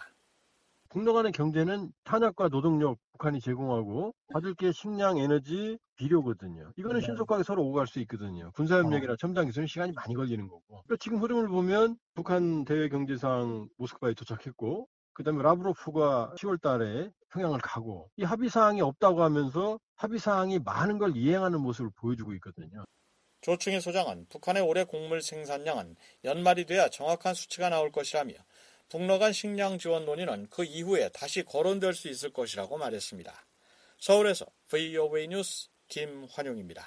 북러 간의 경제는 탄약과 노동력 북한이 제공하고 받을 게 식량, 에너지, 비료거든요. 이거는 신속하게 서로 오고 갈 수 있거든요. 군사협력이나 첨단 기술은 시간이 많이 걸리는 거고. 그러니까 지금 흐름을 보면 북한 대외 경제상 모스크바에 도착했고 그다음에 라브로프가 10월 달에 평양을 가고 이 합의사항이 없다고 하면서 합의사항이 많은 걸 이행하는 모습을 보여주고 있거든요. 조충희 소장은 북한의 올해 곡물 생산량은 연말이 돼야 정확한 수치가 나올 것이라며 북러 간 식량 지원 논의는 그 이후에 다시 거론될 수 있을 것이라고 말했습니다. 서울에서 VOA 뉴스 김환용입니다.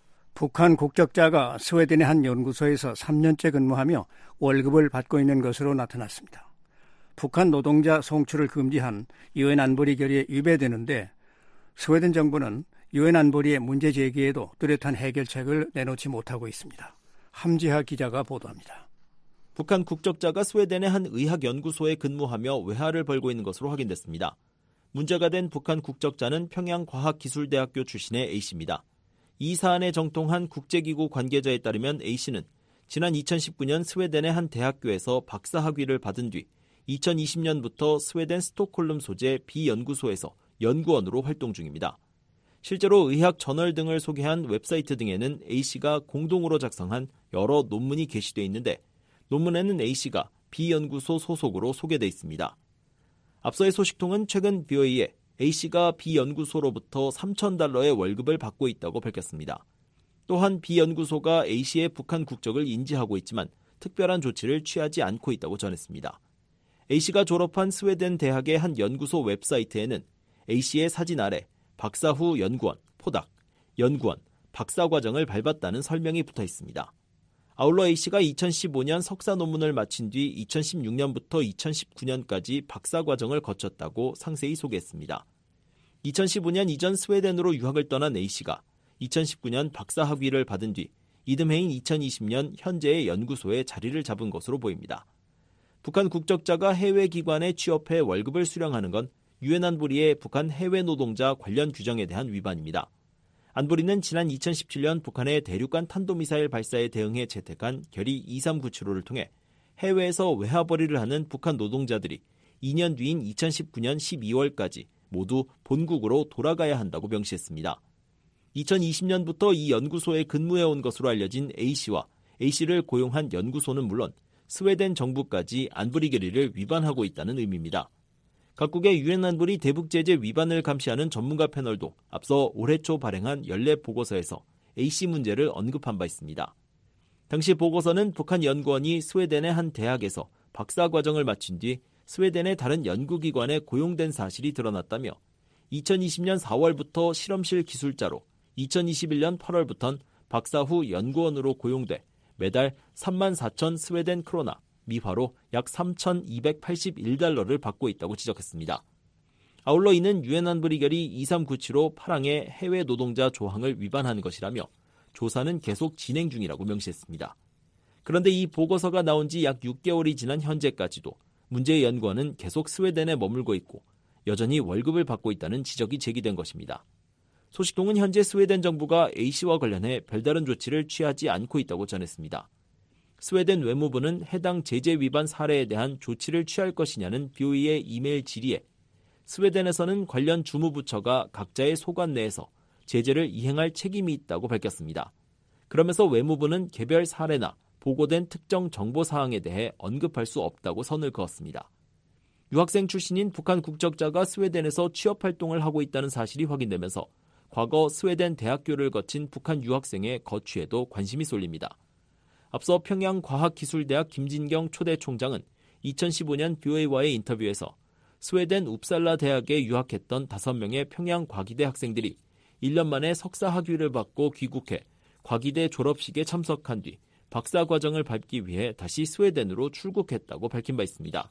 북한 국적자가 스웨덴의 한 연구소에서 3년째 근무하며 월급을 받고 있는 것으로 나타났습니다. 북한 노동자 송출을 금지한 유엔 안보리 결의에 위배되는데 스웨덴 정부는 유엔 안보리의 문제 제기에도 뚜렷한 해결책을 내놓지 못하고 있습니다. 함지하 기자가 보도합니다. 북한 국적자가 스웨덴의 한 의학연구소에 근무하며 외화를 벌고 있는 것으로 확인됐습니다. 문제가 된 북한 국적자는 평양과학기술대학교 출신의 A씨입니다. 이 사안에 정통한 국제기구 관계자에 따르면 A씨는 지난 2019년 스웨덴의 한 대학교에서 박사학위를 받은 뒤 2020년부터 스웨덴 스톡홀름 소재 B연구소에서 연구원으로 활동 중입니다. 실제로 의학 저널 등을 소개한 웹사이트 등에는 A씨가 공동으로 작성한 여러 논문이 게시되어 있는데 논문에는 A씨가 B연구소 소속으로 소개돼 있습니다. 앞서의 소식통은 최근 VOA에 A씨가 B연구소로부터 $3,000의 월급을 받고 있다고 밝혔습니다. 또한 B연구소가 A씨의 북한 국적을 인지하고 있지만 특별한 조치를 취하지 않고 있다고 전했습니다. A씨가 졸업한 스웨덴 대학의 한 연구소 웹사이트에는 A씨의 사진 아래 박사 후 연구원, 포닥, 연구원, 박사과정을 밟았다는 설명이 붙어 있습니다. 아울러 A씨가 2015년 석사 논문을 마친 뒤 2016년부터 2019년까지 박사과정을 거쳤다고 상세히 소개했습니다. 2015년 이전 스웨덴으로 유학을 떠난 A씨가 2019년 박사학위를 받은 뒤 이듬해인 2020년 현재의 연구소에 자리를 잡은 것으로 보입니다. 북한 국적자가 해외 기관에 취업해 월급을 수령하는 건 유엔 안보리의 북한 해외 노동자 관련 규정에 대한 위반입니다. 안보리는 지난 2017년 북한의 대륙간 탄도미사일 발사에 대응해 채택한 결의 2397호를 통해 해외에서 외화벌이를 하는 북한 노동자들이 2년 뒤인 2019년 12월까지 모두 본국으로 돌아가야 한다고 명시했습니다. 2020년부터 이 연구소에 근무해온 것으로 알려진 A씨와 A씨를 고용한 연구소는 물론 스웨덴 정부까지 안보리 결의를 위반하고 있다는 의미입니다. 각국의 유엔 안보리 대북 제재 위반을 감시하는 전문가 패널도 앞서 올해 초 발행한 연례 보고서에서 A씨 문제를 언급한 바 있습니다. 당시 보고서는 북한 연구원이 스웨덴의 한 대학에서 박사 과정을 마친 뒤 스웨덴의 다른 연구기관에 고용된 사실이 드러났다며 2020년 4월부터 실험실 기술자로 2021년 8월부터는 박사 후 연구원으로 고용돼 매달 34,000 스웨덴 크로나, 미화로 약 3,281달러를 받고 있다고 지적했습니다. 아울러 이는 유엔 안보리 결의 2397호 8항의 해외 노동자 조항을 위반한 것이라며 조사는 계속 진행 중이라고 명시했습니다. 그런데 이 보고서가 나온 지 약 6개월이 지난 현재까지도 문제의 연구원은 계속 스웨덴에 머물고 있고 여전히 월급을 받고 있다는 지적이 제기된 것입니다. 소식통은 현재 스웨덴 정부가 A씨와 관련해 별다른 조치를 취하지 않고 있다고 전했습니다. 스웨덴 외무부는 해당 제재 위반 사례에 대한 조치를 취할 것이냐는 BOE의 이메일 질의에 스웨덴에서는 관련 주무부처가 각자의 소관 내에서 제재를 이행할 책임이 있다고 밝혔습니다. 그러면서 외무부는 개별 사례나 보고된 특정 정보 사항에 대해 언급할 수 없다고 선을 그었습니다. 유학생 출신인 북한 국적자가 스웨덴에서 취업활동을 하고 있다는 사실이 확인되면서 과거 스웨덴 대학교를 거친 북한 유학생의 거취에도 관심이 쏠립니다. 앞서 평양과학기술대학 김진경 초대 총장은 2015년 BOA와의 인터뷰에서 스웨덴 웁살라 대학에 유학했던 5명의 평양과기대 학생들이 1년 만에 석사 학위를 받고 귀국해 과기대 졸업식에 참석한 뒤 박사과정을 밟기 위해 다시 스웨덴으로 출국했다고 밝힌 바 있습니다.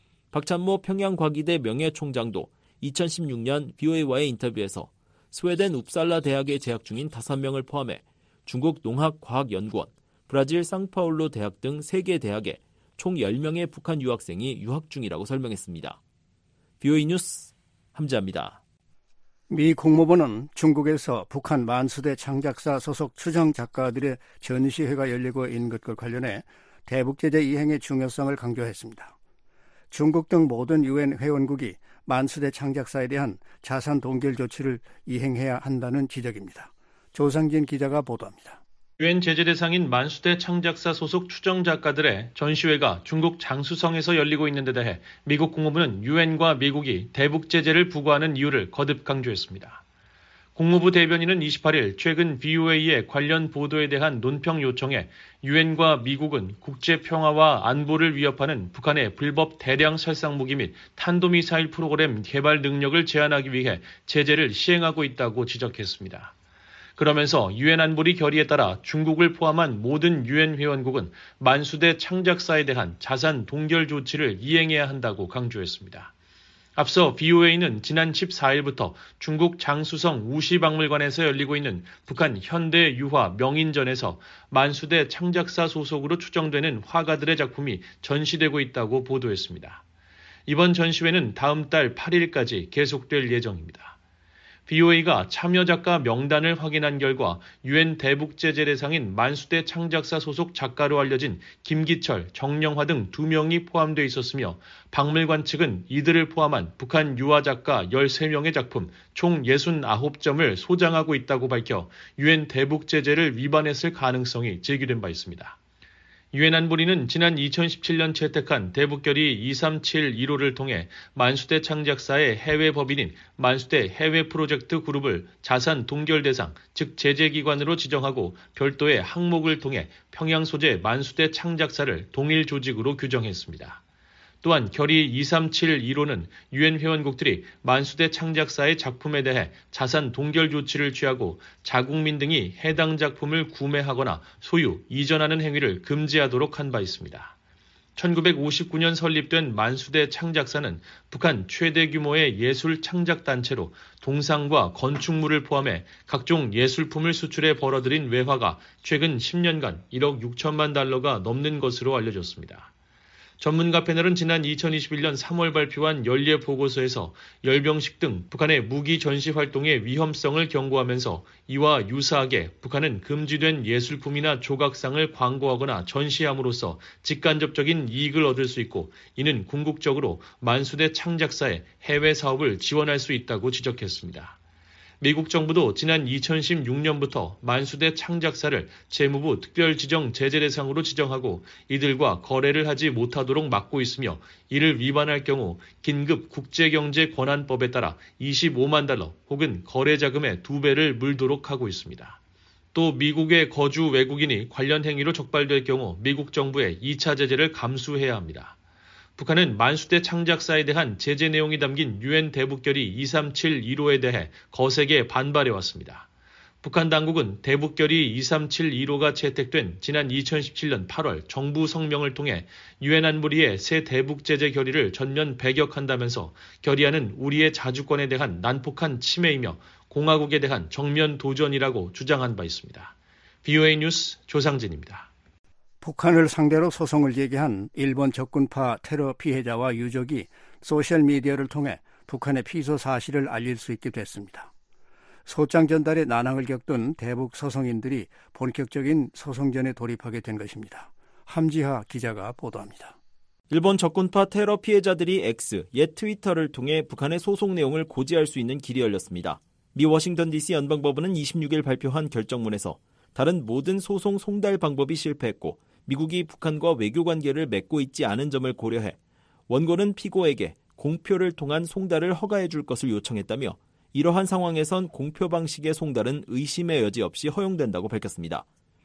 박찬모 평양과기대 명예총장도 2016년 BOA와의 인터뷰에서 스웨덴 웁살라 대학에 재학 중인 5명을 포함해 중국 농학과학연구원, 브라질 상파울루 대학 등 3개 대학에 총 10명의 북한 유학생이 유학 중이라고 설명했습니다. BOA 뉴스 함지아입니다. 미 국무부는 중국에서 북한 만수대 창작사 소속 추정 작가들의 전시회가 열리고 있는 것과 관련해 대북제재 이행의 중요성을 강조했습니다. 중국 등 모든 유엔 회원국이 만수대 창작사에 대한 자산 동결 조치를 이행해야 한다는 지적입니다. 조상진 기자가 보도합니다. 유엔 제재 대상인 만수대 창작사 소속 추정 작가들의 전시회가 중국 장쑤성에서 열리고 있는 데 대해 미국 국무부는 유엔과 미국이 대북 제재를 부과하는 이유를 거듭 강조했습니다. 국무부 대변인은 28일 최근 VOA의 관련 보도에 대한 논평 요청에 유엔과 미국은 국제 평화와 안보를 위협하는 북한의 불법 대량 살상 무기 및 탄도미사일 프로그램 개발 능력을 제한하기 위해 제재를 시행하고 있다고 지적했습니다. 그러면서 유엔 안보리 결의에 따라 중국을 포함한 모든 유엔 회원국은 만수대 창작사에 대한 자산 동결 조치를 이행해야 한다고 강조했습니다. 앞서 VOA는 지난 14일부터 중국 장쑤성 우시박물관에서 열리고 있는 북한 현대 유화 명인전에서 만수대 창작사 소속으로 추정되는 화가들의 작품이 전시되고 있다고 보도했습니다. 이번 전시회는 다음 달 8일까지 계속될 예정입니다. VOA가 참여 작가 명단을 확인한 결과 유엔 대북제재 대상인 만수대 창작사 소속 작가로 알려진 김기철, 정영화 등 2명이 포함되어 있었으며 박물관 측은 이들을 포함한 북한 유화 작가 13명의 작품 총 69점을 소장하고 있다고 밝혀 유엔 대북제재를 위반했을 가능성이 제기된 바 있습니다. 유엔 안보리는 지난 2017년 채택한 대북결의 2371호를 통해 만수대 창작사의 해외 법인인 만수대 해외 프로젝트 그룹을 자산 동결 대상, 즉 제재기관으로 지정하고 별도의 항목을 통해 평양 소재 만수대 창작사를 동일 조직으로 규정했습니다. 또한 결의 2371호는 유엔 회원국들이 만수대 창작사의 작품에 대해 자산 동결 조치를 취하고 자국민 등이 해당 작품을 구매하거나 소유, 이전하는 행위를 금지하도록 한 바 있습니다. 1959년 설립된 만수대 창작사는 북한 최대 규모의 예술 창작 단체로 동상과 건축물을 포함해 각종 예술품을 수출해 벌어들인 외화가 최근 10년간 1억 6천만 달러가 넘는 것으로 알려졌습니다. 전문가 패널은 지난 2021년 3월 발표한 연례 보고서에서 열병식 등 북한의 무기 전시 활동의 위험성을 경고하면서 이와 유사하게 북한은 금지된 예술품이나 조각상을 광고하거나 전시함으로써 직간접적인 이익을 얻을 수 있고 이는 궁극적으로 만수대 창작사의 해외 사업을 지원할 수 있다고 지적했습니다. 미국 정부도 지난 2016년부터 만수대 창작사를 재무부 특별지정 제재 대상으로 지정하고 이들과 거래를 하지 못하도록 막고 있으며 이를 위반할 경우 긴급 국제경제권한법에 따라 25만 달러 혹은 거래자금의 2배를 물도록 하고 있습니다. 또 미국의 거주 외국인이 관련 행위로 적발될 경우 미국 정부의 2차 제재를 감수해야 합니다. 북한은 만수대 창작사에 대한 제재 내용이 담긴 유엔 대북결의 2371호에 대해 거세게 반발해왔습니다. 북한 당국은 대북결의 2371호가 채택된 지난 2017년 8월 정부 성명을 통해 유엔 안보리의 새 대북제재 결의를 전면 배격한다면서 결의안은 우리의 자주권에 대한 난폭한 침해이며 공화국에 대한 정면 도전이라고 주장한 바 있습니다. VOA 뉴스 조상진입니다. 북한을 상대로 소송을 제기한 일본 적군파 테러 피해자와 유족이 소셜미디어를 통해 북한의 피소 사실을 알릴 수 있게 됐습니다. 소장 전달에 난항을 겪던 대북 소송인들이 본격적인 소송전에 돌입하게 된 것입니다. 함지하 기자가 보도합니다. 일본 적군파 테러 피해자들이 X, 옛 트위터를 통해 북한의 소송 내용을 고지할 수 있는 길이 열렸습니다. 미 워싱턴 DC 연방법원은 26일 발표한 결정문에서 다른 모든 소송 송달 방법이 실패했고 미국이 북한과 외교관계를 맺고 있지 않은 점을 고려해 원고는 피고에게 공표를 통한 송달을 허가해 줄 것을 요청했다며 이러한 상황에선 공표 방식의 송달은 의심의 여지 없이 허용된다고 밝혔습니다.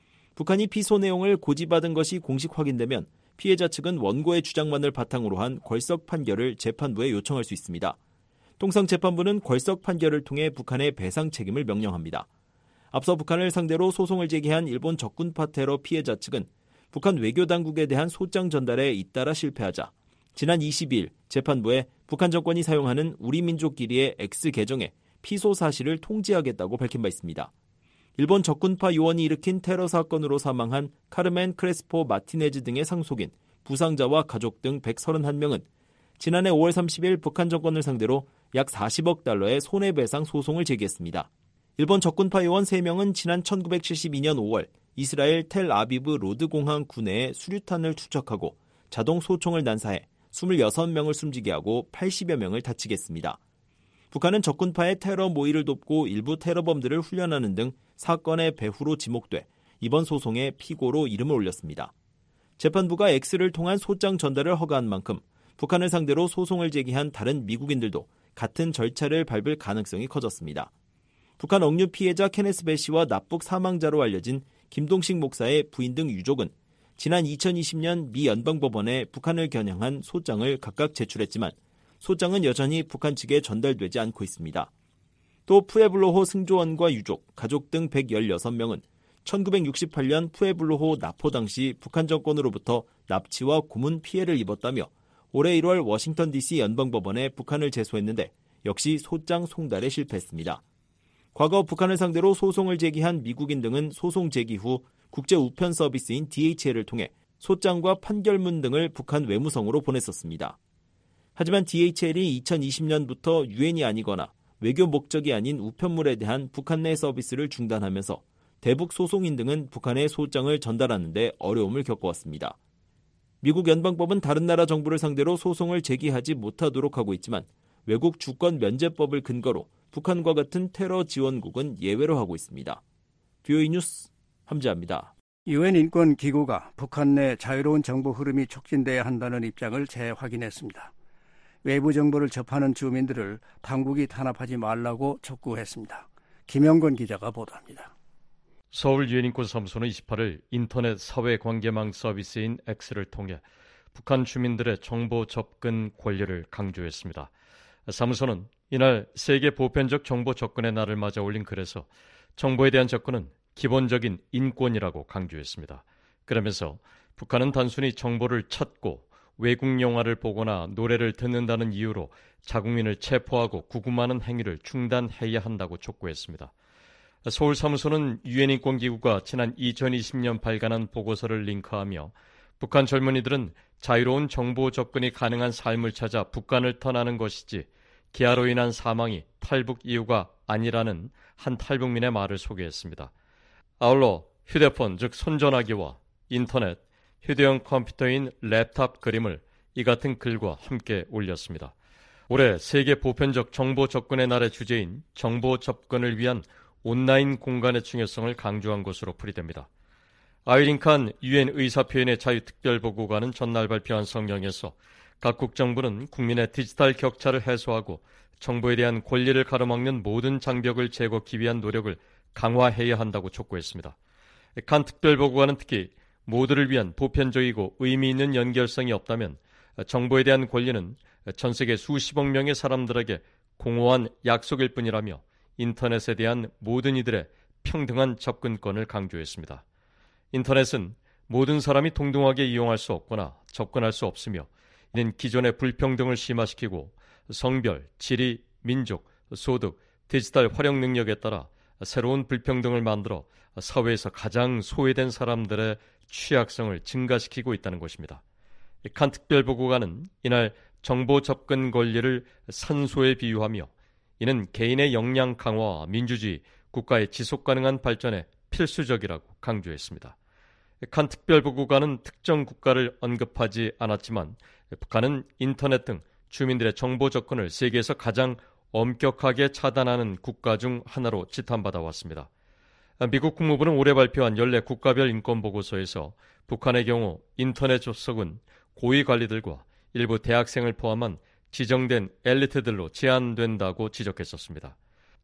북한이 피소 내용을 고지받은 것이 공식 확인되면 피해자 측은 원고의 주장만을 바탕으로 한 궐석 판결을 재판부에 요청할 수 있습니다. 통상 재판부는 궐석 판결을 통해 북한의 배상 책임을 명령합니다. 앞서 북한을 상대로 소송을 제기한 일본 적군파 테러 피해자 측은 북한 외교당국에 대한 소장 전달에 잇따라 실패하자 지난 22일 재판부에 북한 정권이 사용하는 우리민족끼리의 X 계정에 피소 사실을 통지하겠다고 밝힌 바 있습니다. 일본 적군파 요원이 일으킨 테러 사건으로 사망한 카르멘 크레스포 마티네즈 등의 상속인, 부상자와 가족 등 131명은 지난해 5월 30일 북한 정권을 상대로 약 40억 달러의 손해배상 소송을 제기했습니다. 일본 적군파 요원 3명은 지난 1972년 5월 이스라엘 텔아비브 로드 공항 구내에 수류탄을 투척하고 자동 소총을 난사해 26명을 숨지게 하고 80여 명을 다치게 했습니다. 북한은 적군파의 테러 모의를 돕고 일부 테러범들을 훈련하는 등 사건의 배후로 지목돼 이번 소송에 피고로 이름을 올렸습니다. 재판부가 X를 통한 소장 전달을 허가한 만큼 북한을 상대로 소송을 제기한 다른 미국인들도 같은 절차를 밟을 가능성이 커졌습니다. 북한 억류 피해자 케네스 배 씨와 납북 사망자로 알려진 김동식 목사의 부인 등 유족은 지난 2020년 미 연방법원에 북한을 겨냥한 소장을 각각 제출했지만 소장은 여전히 북한 측에 전달되지 않고 있습니다. 또 푸에블로호 승조원과 유족, 가족 등 116명은 1968년 푸에블로호 납포 당시 북한 정권으로부터 납치와 고문 피해를 입었다며 올해 1월 워싱턴 DC 연방법원에 북한을 제소했는데 역시 소장 송달에 실패했습니다. 과거 북한을 상대로 소송을 제기한 미국인 등은 소송 제기 후 국제 우편 서비스인 DHL을 통해 소장과 판결문 등을 북한 외무성으로 보냈었습니다. 하지만 DHL이 2020년부터 유엔이 아니거나 외교 목적이 아닌 우편물에 대한 북한 내 서비스를 중단하면서 대북 소송인 등은 북한에 소장을 전달하는 데 어려움을 겪어왔습니다. 미국 연방법은 다른 나라 정부를 상대로 소송을 제기하지 못하도록 하고 있지만 외국 주권 면제법을 근거로 북한과 같은 테러 지원국은 예외로 하고 있습니다. VOA 뉴스 함재합니다. 유엔 인권기구가 북한 내 자유로운 정보 흐름이 촉진돼야 한다는 입장을 재확인했습니다. 외부 정보를 접하는 주민들을 당국이 탄압하지 말라고 촉구했습니다. 김영건 기자가 보도합니다. 서울 유엔인권사무소는 28일 인터넷 사회관계망 서비스인 X를 통해 북한 주민들의 정보 접근 권리를 강조했습니다. 사무소는 이날 세계 보편적 정보 접근의 날을 맞아 올린 글에서 정보에 대한 접근은 기본적인 인권이라고 강조했습니다. 그러면서 북한은 단순히 정보를 찾고 외국 영화를 보거나 노래를 듣는다는 이유로 자국민을 체포하고 구금하는 행위를 중단해야 한다고 촉구했습니다. 서울 사무소는 유엔 인권기구가 지난 2020년 발간한 보고서를 링크하며 북한 젊은이들은 자유로운 정보 접근이 가능한 삶을 찾아 북한을 떠나는 것이지 기아로 인한 사망이 탈북 이유가 아니라는 한 탈북민의 말을 소개했습니다. 아울러 휴대폰, 즉 손전화기와 인터넷, 휴대용 컴퓨터인 랩탑 그림을 이 같은 글과 함께 올렸습니다. 올해 세계 보편적 정보 접근의 날의 주제인 정보 접근을 위한 온라인 공간의 중요성을 강조한 것으로 풀이됩니다. 아이린 칸 유엔 의사표현의 자유특별보고관은 전날 발표한 성명에서 각국 정부는 국민의 디지털 격차를 해소하고 정보에 대한 권리를 가로막는 모든 장벽을 제거하기 위한 노력을 강화해야 한다고 촉구했습니다. 칸 특별보고관은 특히 모두를 위한 보편적이고 의미 있는 연결성이 없다면 정보에 대한 권리는 전 세계 수십억 명의 사람들에게 공허한 약속일 뿐이라며 인터넷에 대한 모든 이들의 평등한 접근권을 강조했습니다. 인터넷은 모든 사람이 동등하게 이용할 수 없거나 접근할 수 없으며 이는 기존의 불평등을 심화시키고 성별, 지리, 민족, 소득, 디지털 활용 능력에 따라 새로운 불평등을 만들어 사회에서 가장 소외된 사람들의 취약성을 증가시키고 있다는 것입니다. 칸 특별보고관은 이날 정보 접근 권리를 산소에 비유하며 이는 개인의 역량 강화와 민주주의, 국가의 지속가능한 발전에 필수적이라고 강조했습니다. 칸 특별보고관은 특정 국가를 언급하지 않았지만 북한은 인터넷 등 주민들의 정보 접근을 세계에서 가장 엄격하게 차단하는 국가 중 하나로 지탄받아 왔습니다. 미국 국무부는 올해 발표한 연례 국가별 인권보고서에서 북한의 경우 인터넷 접속은 고위 관리들과 일부 대학생을 포함한 지정된 엘리트들로 제한된다고 지적했었습니다.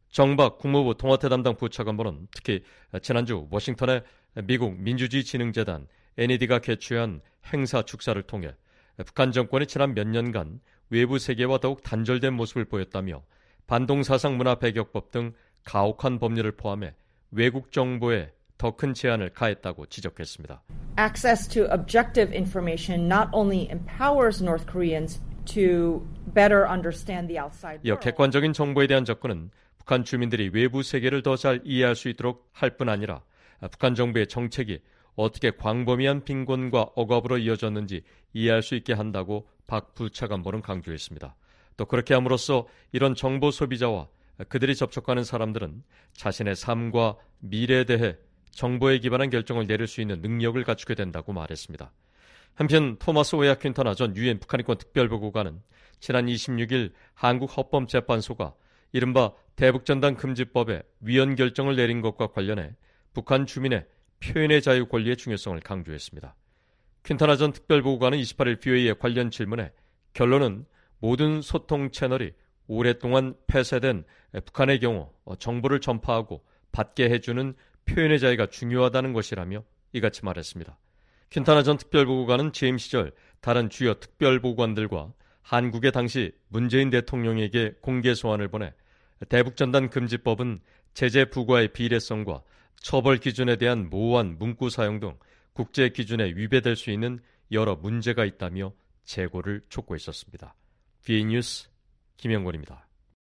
정박 국무부 통화태 담당 부차관보는 특히 지난주 워싱턴의 미국 민주주의진흥재단 NED가 개최한 행사 축사를 통해 북한 정권이 지난 몇 년간 외부 세계와 더욱 단절된 모습을 보였다며 반동사상 문화배격법 등 가혹한 법률을 포함해 외국 정보에 더 큰 제한을 가했다고 지적했습니다. Access to objective information not only empowers North Koreans to better understand the outside world. 이어 객관적인 정보에 대한 접근은 북한 주민들이 외부 세계를 더 잘 이해할 수 있도록 할 뿐 아니라 북한 정부의 정책이 어떻게 광범위한 빈곤과 억압으로 이어졌는지 이해할 수 있게 한다고 박 부차관보는 강조했습니다. 또 그렇게 함으로써 이런 정보 소비자와 그들이 접촉하는 사람들은 자신의 삶과 미래에 대해 정보에 기반한 결정을 내릴 수 있는 능력을 갖추게 된다고 말했습니다. 한편 토마스 오야 퀸타나 전 유엔 북한인권 특별보고관은 지난 26일 한국 헌법재판소가 이른바 대북전단 금지법에 위헌 결정을 내린 것과 관련해 북한 주민의 표현의 자유 권리의 중요성을 강조했습니다. 퀸타나 전 특별보고관은 28일 VOA의 관련 질문에 결론은 모든 소통 채널이 오랫동안 폐쇄된 북한의 경우 정보를 전파하고 받게 해주는 표현의 자유가 중요하다는 것이라며 이같이 말했습니다. 퀸타나 전 특별보고관은 재임 시절 다른 주요 특별보고관들과 한국의 당시 문재인 대통령에게 공개 소환을 보내 대북전단 금지법은 제재 부과의 비례성과 처벌 기준에 대한 모호한 문구 사용 등 국제 기준에 위배될 수 있는 여러 문제가 있다며 재고를 촉구했었습니다. VA 뉴스 김영권입니다.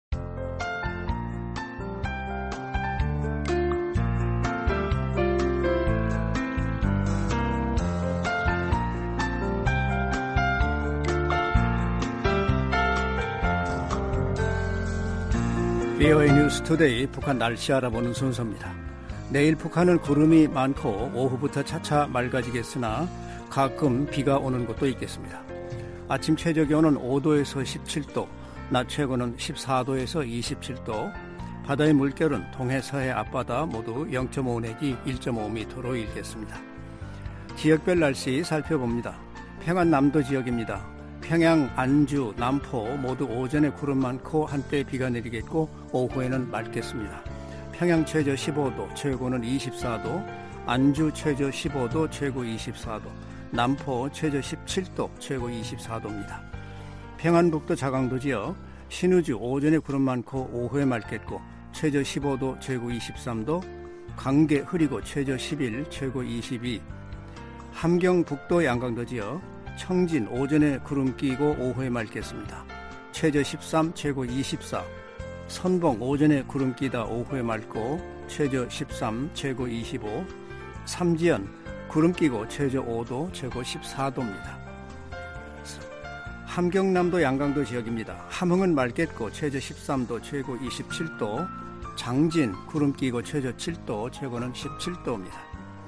VOA 뉴스 투데이 북한 날씨 알아보는 순서입니다. 내일 북한은 구름이 많고 오후부터 차차 맑아지겠으나 가끔 비가 오는 곳도 있겠습니다. 아침 최저 기온은 5도에서 17도, 낮 최고는 14도에서 27도, 바다의 물결은 동해 서해 앞바다 모두 0.5 내지 1.5m로 일겠습니다. 지역별 날씨 살펴봅니다. 평안 남도 지역입니다. 평양, 안주, 남포 모두 오전에 구름 많고 한때 비가 내리겠고 오후에는 맑겠습니다. 평양 최저 15도, 최고는 24도, 안주 최저 15도, 최고 24도, 남포 최저 17도, 최고 24도입니다. 평안북도 자강도 지역, 신우주 오전에 구름 많고 오후에 맑겠고 최저 15도, 최고 23도, 강계 흐리고 최저 11, 최고 22, 함경북도 양강도 지역, 청진 오전에 구름 끼고 오후에 맑겠습니다. 최저 13, 최고 24, 선봉 오전에 구름 끼다 오후에 맑고 최저 13, 최고 25, 삼지연 구름 끼고 최저 5도, 최고 14도입니다. 함경남도 양강도 지역입니다. 함흥은 맑겠고 최저 13도, 최고 27도, 장진 구름 끼고 최저 7도, 최고는 17도입니다.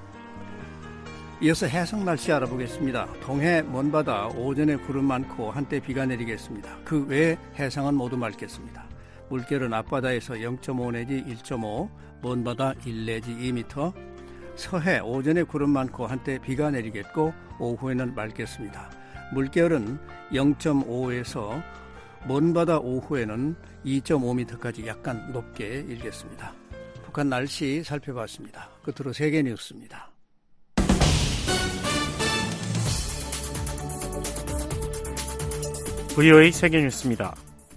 이어서 해상 날씨 알아보겠습니다. 동해 먼바다 오전에 구름 많고 한때 비가 내리겠습니다. 그 외 해상은 모두 맑겠습니다. 물결은 앞바다에서 0.5 내지 1.5, 먼바다 1 내지 2m, 서해 오전에 구름 많고 한때 비가 내리겠고 오후에는 맑겠습니다. 물결은 0.5에서 먼바다 오후에는 2.5m까지 약간 높게 일겠습니다. 북한 날씨 살펴봤습니다. 끝으로 세계 뉴스입니다. VOA 세계뉴스입니다.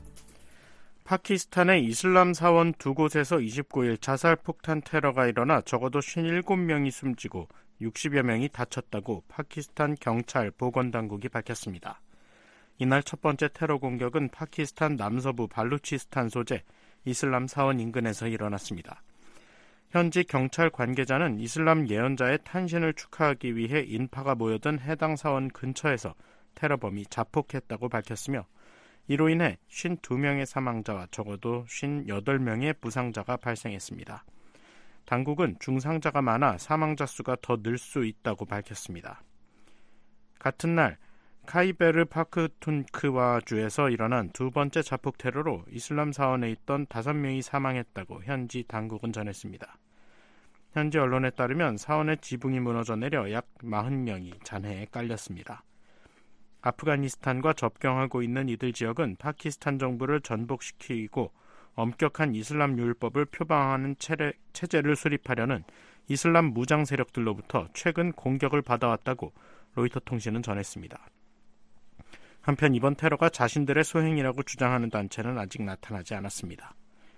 파키스탄의 이슬람 사원 두 곳에서 29일 자살 폭탄 테러가 일어나 적어도 57명이 숨지고 60여 명이 다쳤다고 파키스탄 경찰 보건당국이 밝혔습니다. 이날 첫 번째 테러 공격은 파키스탄 남서부 발루치스탄 소재 이슬람 사원 인근에서 일어났습니다. 현지 경찰 관계자는 이슬람 예언자의 탄신을 축하하기 위해 인파가 모여든 해당 사원 근처에서 테러범이 자폭했다고 밝혔으며 이로 인해 52명의 사망자와 적어도 58명의 부상자가 발생했습니다. 당국은 중상자가 많아 사망자 수가 더 늘 수 있다고 밝혔습니다. 같은 날 카이베르 파크툰크와 주에서 일어난 두 번째 자폭 테러로 이슬람 사원에 있던 5명이 사망했다고 현지 당국은 전했습니다. 현지 언론에 따르면 사원의 지붕이 무너져 내려 약 40명이 잔해에 깔렸습니다. 아프가니스탄과 접경하고 있는 이들 지역은 파키스탄 정부를 전복시키고 엄격한 이슬람 율법을 표방하는 체제를 수립하려는 이슬람 무장 세력들로부터 최근 공격을 받아왔다고 로이터 통신은 전했습니다. 한편 이번 테러가 자신들의 소행이라고 주장하는 단체는 아직 나타나지 않았습니다.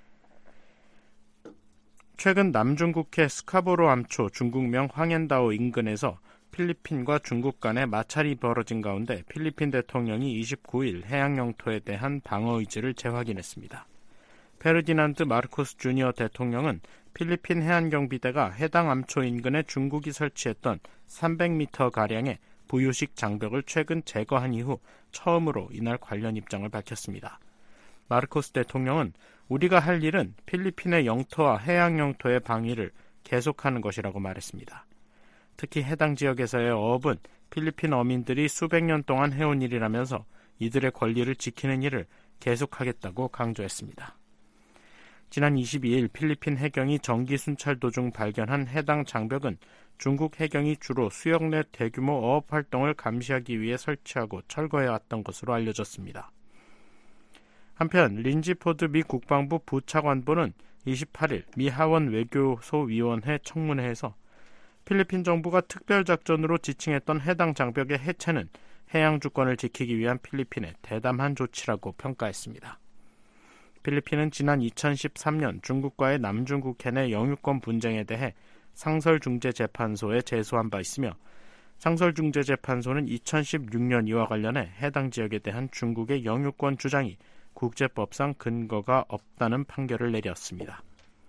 최근 남중국해 스카보로 암초 중국명 황앤다오 인근에서 필리핀과 중국 간의 마찰이 벌어진 가운데 필리핀 대통령이 29일 해양 영토에 대한 방어 의지를 재확인했습니다. 페르디난드 마르코스 주니어 대통령은 필리핀 해안경비대가 해당 암초 인근에 중국이 설치했던 300m가량의 부유식 장벽을 최근 제거한 이후 처음으로 이날 관련 입장을 밝혔습니다. 마르코스 대통령은 우리가 할 일은 필리핀의 영토와 해양 영토의 방위를 계속하는 것이라고 말했습니다. 특히 해당 지역에서의 어업은 필리핀 어민들이 수백 년 동안 해온 일이라면서 이들의 권리를 지키는 일을 계속하겠다고 강조했습니다. 지난 22일 필리핀 해경이 전기 순찰 도중 발견한 해당 장벽은 중국 해경이 주로 수역 내 대규모 어업 활동을 감시하기 위해 설치하고 철거해왔던 것으로 알려졌습니다. 한편 린지 포드 미 국방부 부차관보는 28일 미 하원 외교소위원회 청문회에서 필리핀 정부가 특별작전으로 지칭했던 해당 장벽의 해체는 해양 주권을 지키기 위한 필리핀의 대담한 조치라고 평가했습니다. 필리핀은 지난 2013년 중국과의 남중국해 내 영유권 분쟁에 대해 상설중재재판소에 제소한 바 있으며 상설중재재판소는 2016년 이와 관련해 해당 지역에 대한 중국의 영유권 주장이 국제법상 근거가 없다는 판결을 내렸습니다.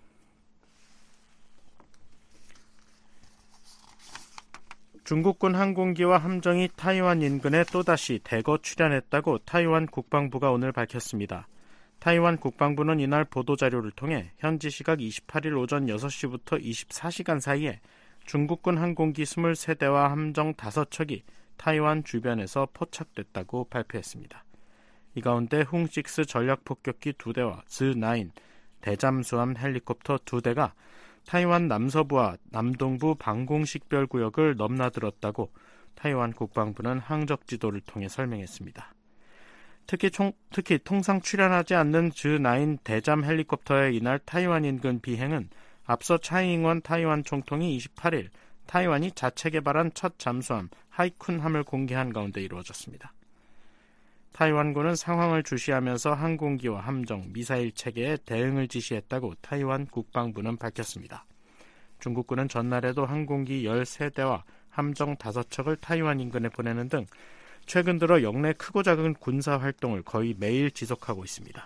중국군 항공기와 함정이 타이완 인근에 또다시 대거 출현했다고 타이완 국방부가 오늘 밝혔습니다. 타이완 국방부는 이날 보도자료를 통해 현지 시각 28일 오전 6시부터 24시간 사이에 중국군 항공기 23대와 함정 5척이 타이완 주변에서 포착됐다고 발표했습니다. 이 가운데 훔6 전략폭격기 2대와 즈9 대잠수함 헬리콥터 2대가 타이완 남서부와 남동부 방공식별구역을 넘나들었다고 타이완 국방부는 항적 지도를 통해 설명했습니다. 특히 통상 출현하지 않는 즈9 대잠 헬리콥터의 이날 타이완 인근 비행은 앞서 차이잉원 타이완 총통이 28일 타이완이 자체 개발한 첫 잠수함 하이쿤함을 공개한 가운데 이루어졌습니다. 타이완군은 상황을 주시하면서 항공기와 함정, 미사일 체계에 대응을 지시했다고 타이완 국방부는 밝혔습니다. 중국군은 전날에도 항공기 13대와 함정 5척을 타이완 인근에 보내는 등 최근 들어 역내 크고 작은 군사 활동을 거의 매일 지속하고 있습니다.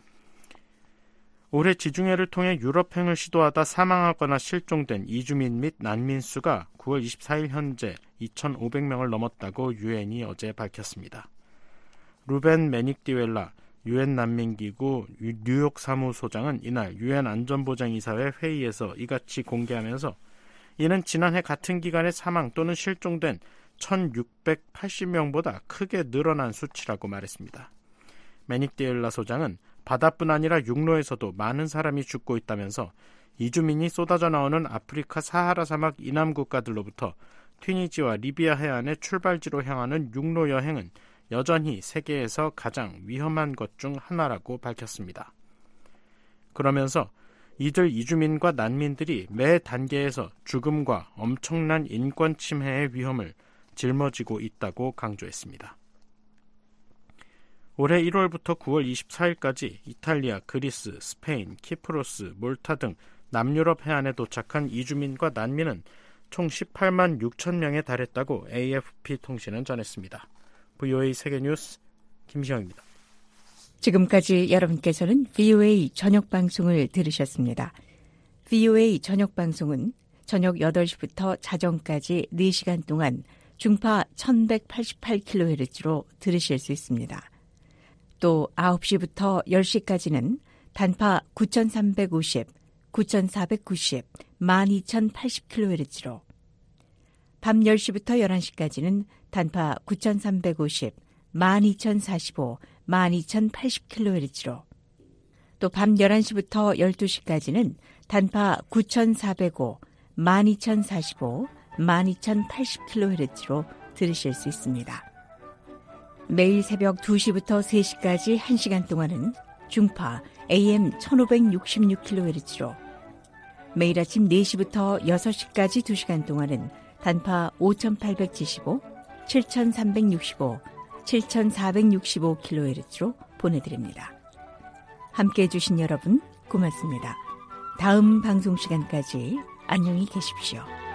올해 지중해를 통해 유럽행을 시도하다 사망하거나 실종된 이주민 및 난민 수가 9월 24일 현재 2,500명을 넘었다고 유엔이 어제 밝혔습니다. 루벤 메닉디웰라 유엔 난민기구 뉴욕 사무소장은 이날 유엔 안전보장이사회 회의에서 이같이 공개하면서 이는 지난해 같은 기간에 사망 또는 실종된 1,680명보다 크게 늘어난 수치라고 말했습니다. 메닉디웰라 소장은 바다뿐 아니라 육로에서도 많은 사람이 죽고 있다면서 이주민이 쏟아져 나오는 아프리카 사하라 사막 이남 국가들로부터 튀니지와 리비아 해안의 출발지로 향하는 육로 여행은 여전히 세계에서 가장 위험한 것 중 하나라고 밝혔습니다. 그러면서 이들 이주민과 난민들이 매 단계에서 죽음과 엄청난 인권 침해의 위험을 짊어지고 있다고 강조했습니다. 올해 1월부터 9월 24일까지 이탈리아, 그리스, 스페인, 키프로스, 몰타 등 남유럽 해안에 도착한 이주민과 난민은 총 18만 6천 명에 달했다고 AFP 통신은 전했습니다. VOA 세계뉴스 김시영입니다. 지금까지 여러분께서는 VOA 저녁방송을 들으셨습니다. VOA 저녁방송은 저녁 8시부터 자정까지 4시간 동안 중파 1188kHz로 들으실 수 있습니다. 또 9시부터 10시까지는 단파 9350, 9490, 12080kHz로 밤 10시부터 11시까지는 단파 9350, 12045, 12080kHz로 또 밤 11시부터 12시까지는 단파 9405, 12045, 12080kHz로 들으실 수 있습니다. 매일 새벽 2시부터 3시까지 1시간 동안은 중파 AM 1566kHz로 매일 아침 4시부터 6시까지 2시간 동안은 단파 5875, 7365, 7465kHz로 보내드립니다. 함께해 주신 여러분 고맙습니다. 다음 방송 시간까지 안녕히 계십시오.